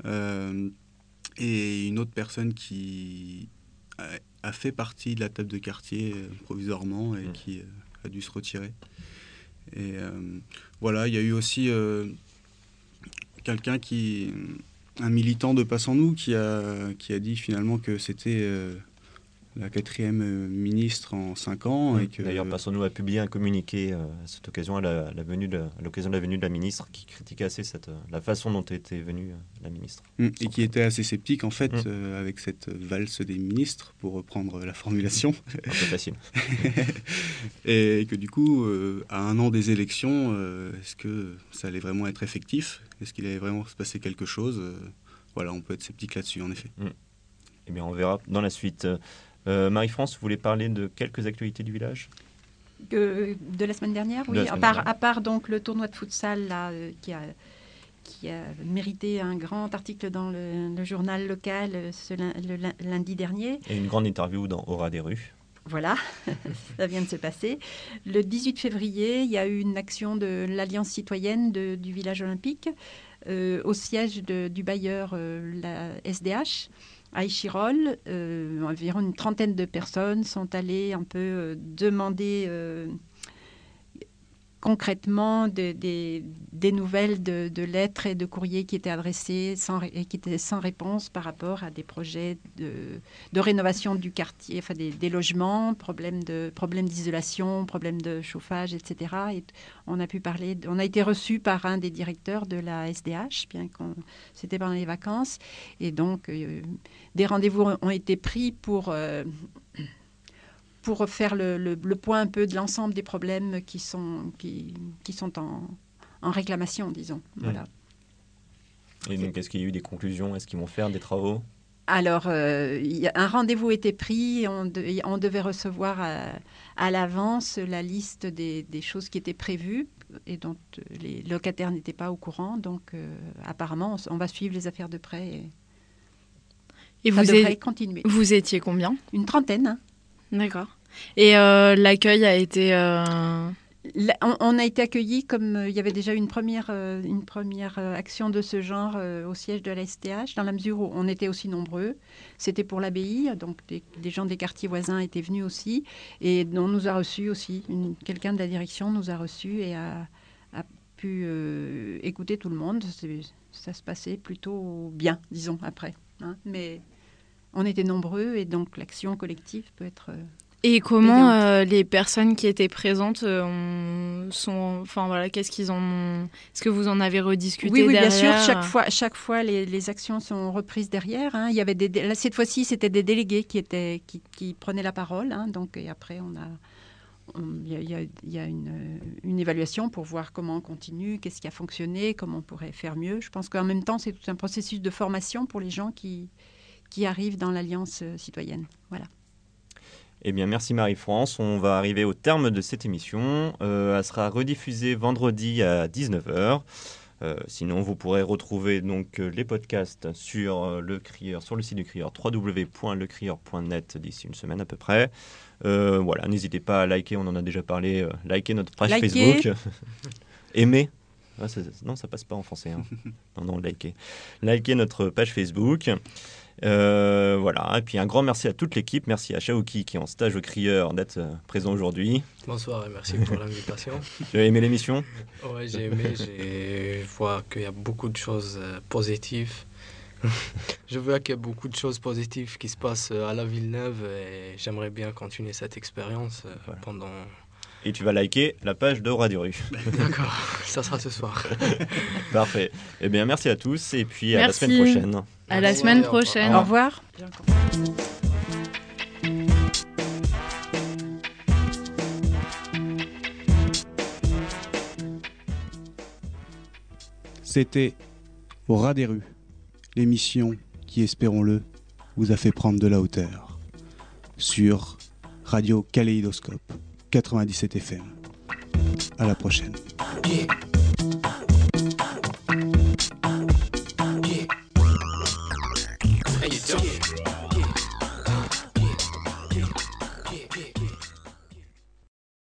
Et une autre personne qui a fait partie de la table de quartier provisoirement et qui a dû se retirer. Et voilà, il y a eu aussi quelqu'un un militant de Passe-en-Nous qui a dit finalement que c'était la 4e ministre en 5 ans. Et que... D'ailleurs, Passe-en-Nous a publié un communiqué à cette occasion, à l'occasion de la venue de la ministre, qui critiquait assez la façon dont était venue la ministre. Et qui était assez sceptique en fait avec cette valse des ministres, pour reprendre la formulation. Un peu facile. Et que du coup, à 1 an des élections, est-ce que ça allait vraiment être effectif ? Est-ce qu'il allait vraiment se passer quelque chose ? Voilà, on peut être sceptique là-dessus, en effet. Eh bien, on verra dans la suite. Marie-France, vous voulez parler de quelques actualités du village ? De la semaine dernière, oui. À part donc le tournoi de futsal là, qui a mérité un grand article dans le journal local le lundi dernier. Et une grande interview dans Aura des rues. Voilà, ça vient de se passer. Le 18 février, il y a eu une action de l'Alliance citoyenne du village olympique au siège du bailleur, la SDH, à Échirolles. Environ une trentaine de personnes sont allées un peu demander concrètement des nouvelles de lettres et de courriers qui étaient adressés et qui étaient sans réponse par rapport à des projets de rénovation du quartier, enfin des logements, problèmes d'isolation, problèmes de chauffage, etc. Et on a été reçus par un des directeurs de la SDH, bien qu'on c'était pendant les vacances, et donc des rendez-vous ont été pris pour faire le point un peu de l'ensemble des problèmes qui sont en réclamation, disons. Voilà. Et donc, est-ce qu'il y a eu des conclusions ? Est-ce qu'ils vont faire des travaux ? Alors, un rendez-vous était pris. On devait recevoir à l'avance la liste des choses qui étaient prévues et dont les locataires n'étaient pas au courant. Donc, apparemment, on va suivre les affaires de près. Et ça devrait continuer. Vous étiez combien ? Une trentaine. Hein. D'accord. Et l'accueil a été... On a été accueillis comme il y avait déjà une première action de ce genre au siège de la STH, dans la mesure où on était aussi nombreux. C'était pour l'abbaye, donc des gens des quartiers voisins étaient venus aussi. Et on nous a reçus aussi. Quelqu'un de la direction nous a reçus et a pu écouter tout le monde. Ça se passait plutôt bien, disons, après. Hein. Mais on était nombreux et donc l'action collective peut être... Et comment les personnes qui étaient présentes enfin voilà, qu'est-ce qu'ils ont... Est-ce que vous en avez rediscuté oui, derrière ? Bien sûr. Chaque fois, les actions sont reprises derrière. Hein. Il y avait là, cette fois-ci, c'était des délégués qui prenaient la parole. Hein. Donc, et après, il y a une évaluation pour voir comment on continue, qu'est-ce qui a fonctionné, comment on pourrait faire mieux. Je pense qu'en même temps, c'est tout un processus de formation pour les gens qui arrivent dans l'Alliance citoyenne. Voilà. Eh bien, merci Marie-France. On va arriver au terme de cette émission. Elle sera rediffusée vendredi à 19h. Sinon, vous pourrez retrouver donc les podcasts sur sur le site du Crieur, www.lecrieur.net d'ici une semaine à peu près. Voilà, n'hésitez pas à liker, on en a déjà parlé, liker notre page Facebook. Aimer. Ah, non, ça passe pas en français. Hein. Non, liker. Liker notre page Facebook. Voilà, et puis un grand merci à toute l'équipe, merci à Shaoki qui est en stage au Crieur d'être présent aujourd'hui. Bonsoir et merci pour l'invitation. Tu as aimé l'émission ? Oui, j'ai aimé, je vois qu'il y a beaucoup de choses positives. Je vois qu'il y a beaucoup de choses positives qui se passent à la Villeneuve et j'aimerais bien continuer cette expérience pendant... Et tu vas liker la page de Radio Rue. D'accord, ça sera ce soir. Parfait. Eh bien, merci à tous et puis à la semaine prochaine. À la semaine prochaine. Au revoir. C'était Au ras des rues, l'émission qui, espérons-le, vous a fait prendre de la hauteur sur Radio Kaléidoscope 97 FM. À la prochaine. Yeah.